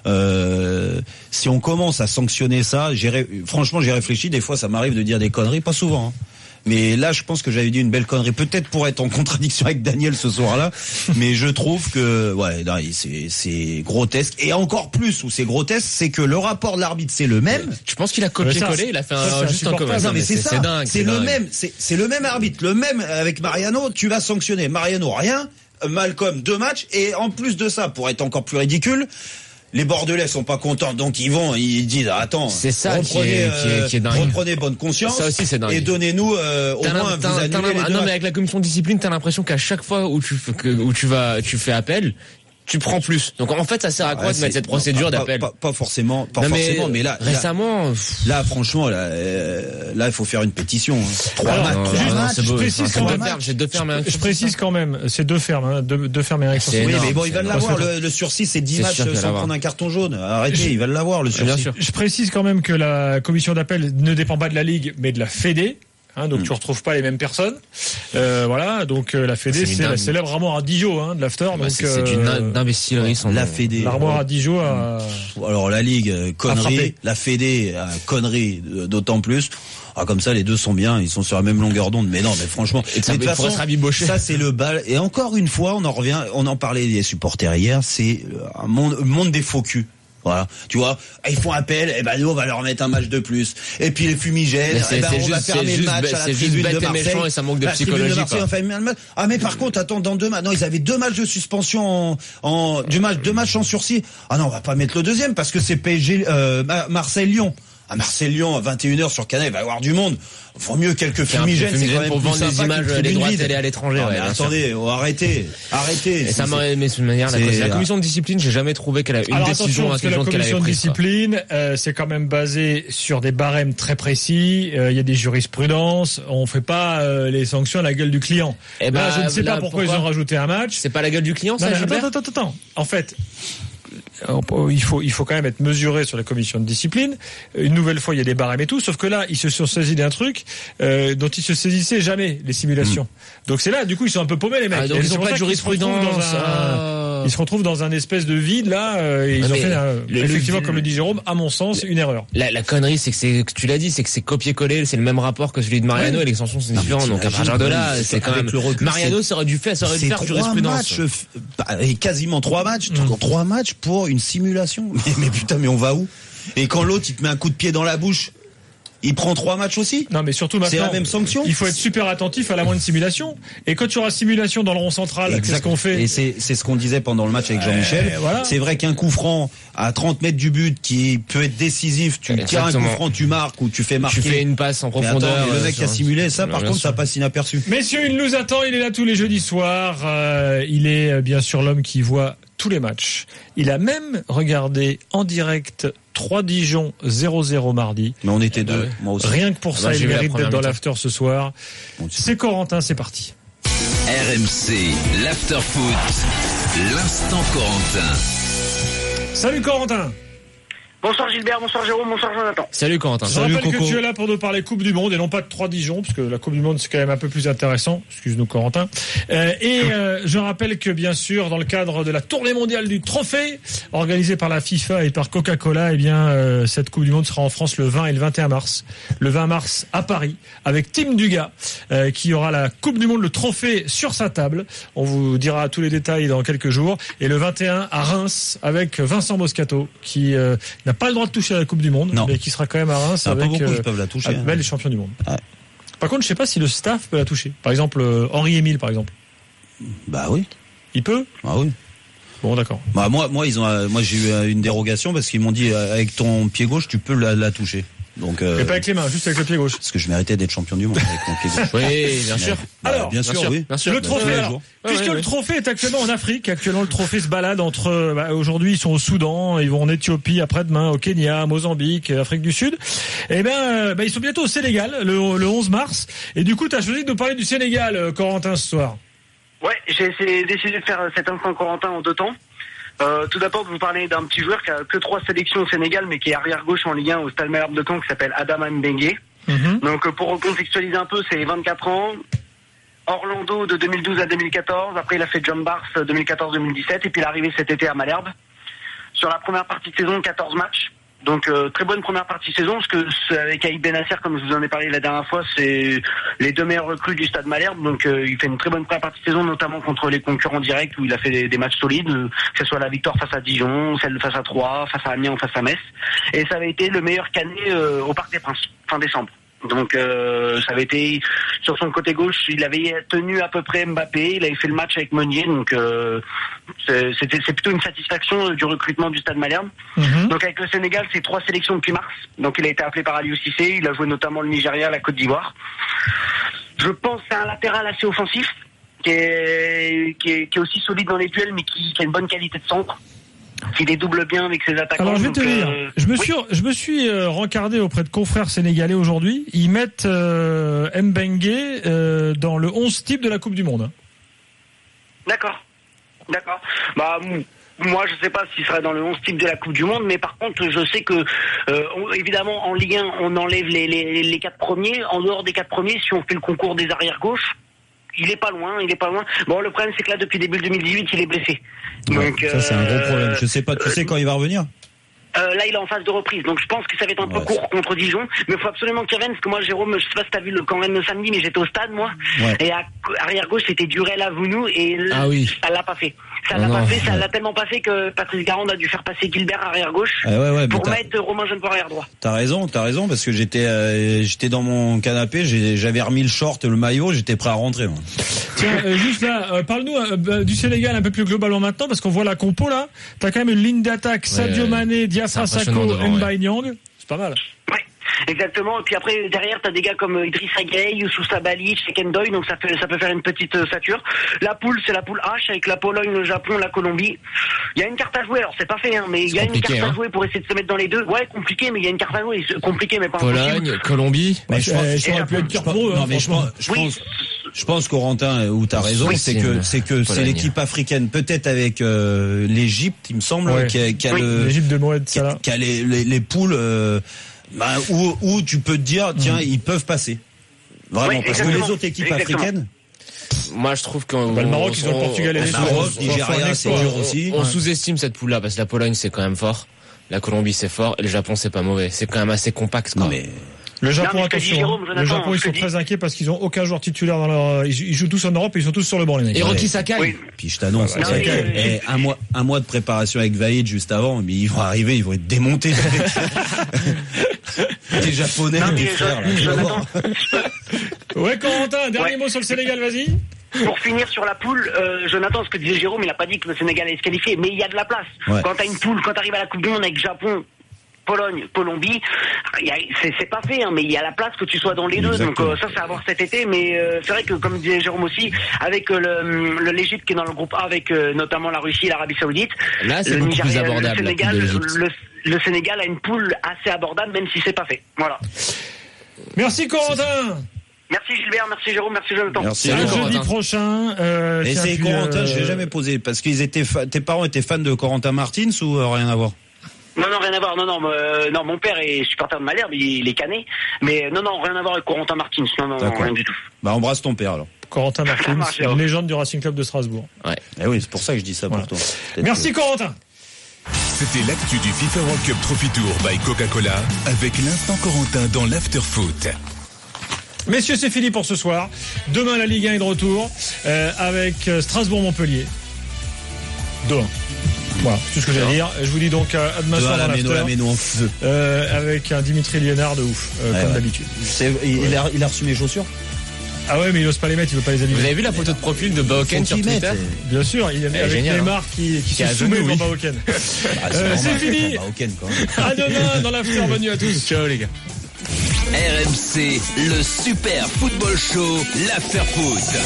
Euh, si on commence à sanctionner ça, j'ai, franchement, j'ai réfléchi. Des fois, ça m'arrive de dire des conneries, pas souvent. Hein. Mais là, je pense que j'avais dit une belle connerie. Peut-être pour être en contradiction avec Daniel ce soir-là. Mais je trouve que, ouais, non, c'est, c'est grotesque. Et encore plus où c'est grotesque, c'est que le rapport de l'arbitre, c'est le même. Je pense qu'il a copié-collé, il a fait un, ça, juste un commun. Non, mais c'est, c'est ça. C'est dingue. C'est, c'est le dingue. même, c'est, c'est le même arbitre. Le même avec Mariano, tu vas sanctionner. Mariano, rien. Malcolm, deux matchs. Et en plus de ça, pour être encore plus ridicule, les Bordelais sont pas contents, donc ils vont, ils disent attends, c'est ça reprenez, qui est, qui est, qui est dingue. reprenez bonne conscience. Ça aussi c'est dingue. Et donnez-nous euh, au moins vous annulez les deux. Ah non, mais avec la commission de discipline, t'as l'impression qu'à chaque fois où tu que, où tu vas, tu fais appel, tu prends plus. Donc en fait, ça sert à quoi ah, de mettre cette procédure non, d'appel? pas, pas, pas forcément, pas non, forcément, mais, mais là récemment, là, là franchement, là, euh, là, il faut faire une pétition. Hein. Trois Alors, matchs, non, trois non, matchs. c'est beau, précise quand même. J'ai deux fermes. Je, je précise quand même, c'est deux fermes, hein, deux, deux fermes et un avec Oui, mais bon, il va l'avoir. Le, le sursis, c'est dix matchs sans prendre un carton jaune. Arrêtez, je, il va l'avoir le sursis. Bien sûr. Je précise quand même que la commission d'appel ne dépend pas de la Ligue, mais de la Fédé. Hein, donc mmh. tu retrouves pas les mêmes personnes. Euh, voilà, donc euh, la Fédé, c'est, c'est la célèbre armoire à Dijon hein, de l'after. Bah, donc c'est, c'est une euh, imbécilerie sans la Fédé. L'armoire à Dijon. À... Alors la Ligue euh, connerie, la Fédé euh, connerie d'autant plus. Ah comme ça les deux sont bien, ils sont sur la même longueur d'onde. Mais non, mais franchement, et ça, mais de toute façon, ça c'est le bal. Et encore une fois, on en revient, on en parlait des supporters hier, c'est un monde, monde des faux culs. Voilà, tu vois, ils font appel, et ben nous on va leur mettre un match de plus. Et puis les fumigènes, et ben on juste, va fermer le match bête, à la tribune de Marseille. Méchant et ça manque de psychologie. De Marseille, on fait le match. Ah mais par contre, attends, dans deux matchs, non, ils avaient deux matchs de suspension en, en du match, deux matchs en sursis. Ah non, on va pas mettre le deuxième parce que c'est P S G, euh, Marseille-Lyon. À Marseille-Lyon, à vingt et une heures sur Canal, il va y avoir du monde. Faut mieux quelques fumigènes, c'est quand même pour plus vendre les images, les droits télé à l'étranger. Non, ouais, mais attendez, oh, arrêtez, arrêtez. Et ça m'a, mais de manière, la, la commission de discipline, j'ai jamais trouvé qu'elle a une Alors, décision intelligente qu'elle avait prise. La commission de discipline, euh, c'est quand même basé sur des barèmes très précis. Il euh, y a des jurisprudences. On fait pas euh, les sanctions à la gueule du client. Et ben, là, je ne sais là, pas pourquoi, pourquoi ils ont rajouté un match. C'est pas la gueule du client, ça, Gilbert ? Attends, attends, attends. En fait. Il faut, il faut quand même être mesuré sur la commission de discipline. Une nouvelle fois, il y a des barèmes et tout, sauf que là, ils se sont saisis d'un truc euh, dont ils se saisissaient jamais, les simulations. Mmh. Donc c'est là, du coup, ils sont un peu paumés les mecs. Ah, donc ils n'ont pas de jurisprudence. Ils se retrouvent dans un espèce de vide là. Euh, et ils ah, ont fait, un, le, effectivement, le, comme le dit Jérôme, à mon sens, une erreur. La, la connerie, c'est que c'est, que tu l'as dit, c'est que c'est copier-coller, c'est le même rapport que celui de Mariano, ouais. Et l'extension c'est différent. Donc à partir de là, c'est, c'est quand même. Le recul, Mariano, ça aurait dû faire, ça aurait dû faire jurisprudence. Et quasiment trois matchs, mmh. trois matchs pour une simulation. Mais, mais putain, mais on va où? Et quand l'autre, il te met un coup de pied dans la bouche, il prend trois matchs aussi? Non, mais surtout maintenant, c'est la même sanction. Il faut être super attentif à la moindre simulation. Et quand tu auras simulation dans le rond central, exact. Qu'est-ce qu'on fait? Et c'est, c'est ce qu'on disait pendant le match avec Jean-Michel. Euh, voilà. C'est vrai qu'un coup franc à trente mètres du but qui peut être décisif, tu tires un coup franc, tu marques ou tu fais marquer. Tu fais une passe en profondeur. Mais attends, mais le mec qui a simulé ça, par contre, sûr. Ça passe inaperçu. Messieurs, il nous attend, il est là tous les jeudis soirs. Euh, il est bien sûr l'homme qui voit tous les matchs. Il a même regardé en direct trois Dijon zéro zéro mardi. Mais on était bah deux, ouais. moi aussi. Rien que pour Ah ça, bah, il j'ai vu la mérite d'être première dans mi-temps. l'after ce soir. Bon, C'est Corentin, c'est parti. R M C, l'after foot, l'instant Corentin. Salut Corentin. Bonsoir Gilbert, bonsoir Jérôme, bonsoir Jonathan. Salut Corentin. Je Salut, rappelle Coco. que tu es là pour nous parler Coupe du Monde et non pas de trois Dijon, parce que la Coupe du Monde c'est quand même un peu plus intéressant. Excuse-nous Corentin. Euh, et euh, je rappelle que bien sûr, dans le cadre de la tournée mondiale du trophée, organisée par la FIFA et par Coca-Cola, eh bien euh, cette Coupe du Monde sera en France le vingt et le vingt et un mars. Le vingt mars à Paris, avec Tim Dugas, euh, qui aura la Coupe du Monde, le trophée sur sa table. On vous dira tous les détails dans quelques jours. Et le vingt et un à Reims, avec Vincent Moscato, qui euh, n'a pas le droit de toucher à la Coupe du Monde, Non. mais qui sera quand même à Reims Ah, avec pas beaucoup euh, qui peuvent la toucher. avec hein. belle champion du monde. Ouais. Par contre, je sais pas si le staff peut la toucher. Par exemple, euh, Henri Émile, par exemple. Bah oui. Il peut? Ah oui. Bon, d'accord. Bah moi, moi ils ont, euh, moi j'ai eu euh, une dérogation parce qu'ils m'ont dit euh, avec ton pied gauche tu peux la, la toucher. Donc. Euh, Et pas avec les mains, juste avec le pied gauche. Parce que je méritais d'être champion du monde avec mon pied gauche. Oui, bien sûr. Bah, Alors, bien sûr, bien sûr, oui. bien sûr. Le bien trophée, sûr. alors, Ouais, puisque ouais, le ouais. trophée est actuellement en Afrique, actuellement le trophée se balade entre, bah, aujourd'hui ils sont au Soudan, ils vont en Éthiopie, après-demain au Kenya, Mozambique, Afrique du Sud. Et ben, euh, bah, ils sont bientôt au Sénégal, le, le onze mars. Et du coup, tu as choisi de nous parler du Sénégal, euh, Corentin, ce soir. Ouais, j'ai essayé- décidé de faire cet instant Corentin en deux temps. Euh, tout d'abord, de vous parler d'un petit joueur qui a que trois sélections au Sénégal, mais qui est arrière-gauche en Ligue un au Stade Malherbe de Caen, qui s'appelle Adama Mbengue. Mm-hmm. Donc, euh, pour recontextualiser un peu, c'est vingt-quatre ans. Orlando de deux mille douze à deux mille quatorze. Après, il a fait John Bars deux mille quatorze deux mille dix-sept. Et puis, il est arrivé cet été à Malherbe. Sur la première partie de saison, quatorze matchs. Donc, euh, très bonne première partie de saison, parce que c'est avec Aïd Benasser, comme je vous en ai parlé la dernière fois, c'est les deux meilleurs recrues du Stade Malherbe. Donc, euh, il fait une très bonne première partie de saison, notamment contre les concurrents directs, où il a fait des, des matchs solides, euh, que ce soit la victoire face à Dijon, celle face à Troyes, face à Amiens ou face à Metz. Et ça avait été le meilleur canet euh, au Parc des Princes, fin décembre. Donc euh, ça avait été sur son côté gauche, il avait tenu à peu près Mbappé, il avait fait le match avec Meunier, donc euh, c'est, c'était, c'est plutôt une satisfaction du recrutement du Stade Malherbe. Mm-hmm. Donc avec le Sénégal, c'est trois sélections depuis mars. Donc il a été appelé par Aliou Cissé, il a joué notamment le Nigeria, la Côte d'Ivoire. Je pense que c'est un latéral assez offensif, qui est, qui est, qui est aussi solide dans les duels, mais qui, qui a une bonne qualité de centre, qui les double bien avec ses attaquants. Alors je vais donc, te dire, euh, je me oui. suis, je me suis euh, rencardé auprès de confrères sénégalais aujourd'hui. Ils mettent euh, Mbengue euh, dans le onze type de la Coupe du Monde. hein. D'accord, d'accord. Bah m- moi je sais pas s'il serait dans le onze type de la Coupe du Monde, mais par contre je sais que euh, on- évidemment en Ligue un on enlève les, les, les quatre premiers. En dehors des quatre premiers, si on fait le concours des arrières gauches, il est pas loin, il est pas loin. Bon, le problème c'est que là depuis début deux mille dix-huit il est blessé. Ouais, Donc ça c'est un gros euh, problème. Je sais pas, tu sais quand il va revenir? Euh, là, il est en phase de reprise, donc je pense que ça va être un peu Ouais, court contre Dijon, mais il faut absolument qu'il revienne, parce que moi, Jérôme, je sais pas si t'as vu le quand même le samedi, mais j'étais au stade, moi, Ouais. et à arrière gauche, c'était Durel Avounou, et là, Ah oui. ça l'a pas fait. Ça Oh l'a pas non. fait, ça l'a tellement pas fait que Patrice Garande a dû faire passer Gilbert arrière gauche Ah ouais, ouais, mais pour t'as- mettre Romain Jeannepoix arrière droit. T'as raison, t'as raison, parce que j'étais, euh, j'étais dans mon canapé, j'ai- j'avais remis le short et le maillot, j'étais prêt à rentrer. Moi. Tiens, euh, juste là, euh, parle-nous euh, bah, du Sénégal un peu plus globalement maintenant, parce qu'on voit la compo là. T'as quand même une ligne d'attaque, Sadio ouais. Mané, Diafra C'est impressionnant Sakho, devant, Mbaye Niang. C'est pas mal. Ouais, exactement. Et puis après, derrière, t'as des gars comme Idrissa Gueye, Youssouf Sabaly, Shekendoy, donc ça, fait, ça peut faire une petite euh, sature. La poule, c'est la poule H avec la Pologne, le Japon, la Colombie. Il y a une carte à jouer, alors c'est pas fait, hein, mais il y a une compliqué, carte à hein. jouer pour essayer de se mettre dans les deux. Ouais, compliqué, mais il y a une carte à jouer. C'est compliqué, mais pas impossible. Pologne, Colombie. Mais je, euh, je ça aurait pu être pire pour eux, hein, non, mais je pense, franchement. je Oui. pense, je pense Corentin, où t'as raison, Oui, c'est c'est que une- c'est que c'est Pologne. l'équipe africaine, peut-être avec euh, l'Égypte, il me semble, Ouais. qui a, qui a Oui. le, L'Égypte de Mohamed qui a, Salah. qui a les, les, les poules, euh, bah, où, où tu peux te dire, tiens, ils peuvent passer. Vraiment, Oui, parce que exactement. les autres équipes Exactement. africaines, Moi, je trouve que Bah, le Maroc, ils ont le Portugal et les le Maroc, Suisses. Nigeria, c'est On- dur aussi. On sous-estime cette poule-là parce que la Pologne c'est quand même fort, la Colombie c'est fort et le Japon c'est pas mauvais. C'est quand même assez compact. Quoi. Non mais Le Japon, Non, mais je te dis, attention. Jérôme, hein. Jonathan, Le Japon, ils je te sont dis. très inquiets parce qu'ils ont aucun joueur titulaire dans leur. Ils ils jouent tous en Europe et ils sont tous sur le banc, les mecs. Et Rocky Ouais. Sakai. Oui. puis je t'annonce, Ouais, ouais, c'est ouais, que, ouais. eh, un mois, un mois de préparation avec Vaïd juste avant, mais ils vont arriver, ils vont être démontés. Les Japonais, Non, mais mes je- frères, là, tu vas Jonathan, voir. Ouais, Corentin, dernier Ouais. mot sur le Sénégal, vas-y. pour finir sur la poule, euh, Jonathan, ce que disait Jérôme, il a pas dit que le Sénégal allait se qualifier, mais il y a de la place. Ouais. Quand t'as une poule, quand t'arrives à la Coupe du Monde avec Japon, Pologne, Colombie, il y a, c'est, c'est pas fait, hein, mais il y a la place que tu sois dans les Exactement. deux. Donc euh, ça, c'est à voir cet été. Mais euh, c'est vrai que, comme disait Jérôme aussi, avec euh, le, le l'Égypte qui est dans le groupe A, avec euh, notamment la Russie et l'Arabie Saoudite, Là, c'est le beaucoup Nigeria, plus abordable, le la Sénégal, coupe de l'Égypte. le, le Sénégal a une poule assez abordable, même si c'est pas fait. Voilà. Merci Corentin. Merci Gilbert, merci Jérôme, merci Jonathan. Merci. À Salut, jeudi Corentin. prochain. Euh, Et tiens, c'est puis, Corentin, euh, je l'ai jamais posé parce qu'ils étaient fa- tes parents étaient fans de Corentin Martins ou euh, rien à voir? Non, non, rien à voir. Non, non, euh, non, mon père est supporter de Malherbe, il, il est cané. Mais non, non, rien à voir avec Corentin Martins. Non, non, D'accord. rien du tout. Bah embrasse ton père alors. Corentin Martins, marche, une légende du Racing Club de Strasbourg. Ouais. Eh oui, c'est pour ça que je dis ça Voilà. pour toi. Peut-être Merci que- Corentin. C'était l'actu du FIFA World Cup Trophy Tour by Coca-Cola avec l'instant Corentin dans l'Afterfoot. Messieurs, c'est fini pour ce soir. Demain, la Ligue un est de retour euh, avec euh, Strasbourg-Montpellier. deux un. Voilà, c'est tout ce que j'ai à dire. Je vous dis donc à demain Deux soir à dans la méno, la l'after, méno en feu. euh, avec un Dimitri Liénard de ouf, euh, Ouais, comme ouais. d'habitude. C'est- il, il a, il a reçu mes chaussures. Ah ouais, mais il ose pas les mettre, il veut pas les abîmer. Vous avez vu la photo de profil de Baoken sur Twitter? Bien sûr, il est Elle est avec géniale, Neymar qui, qui Qui est se à soumet genoux, devant oui. Baoken. Ah, c'est Euh, normal, c'est fini. Bah, aucun, quand même. À demain dans l'after, bienvenue à tous. Ciao les gars. R M C, le super football show, l'after foot.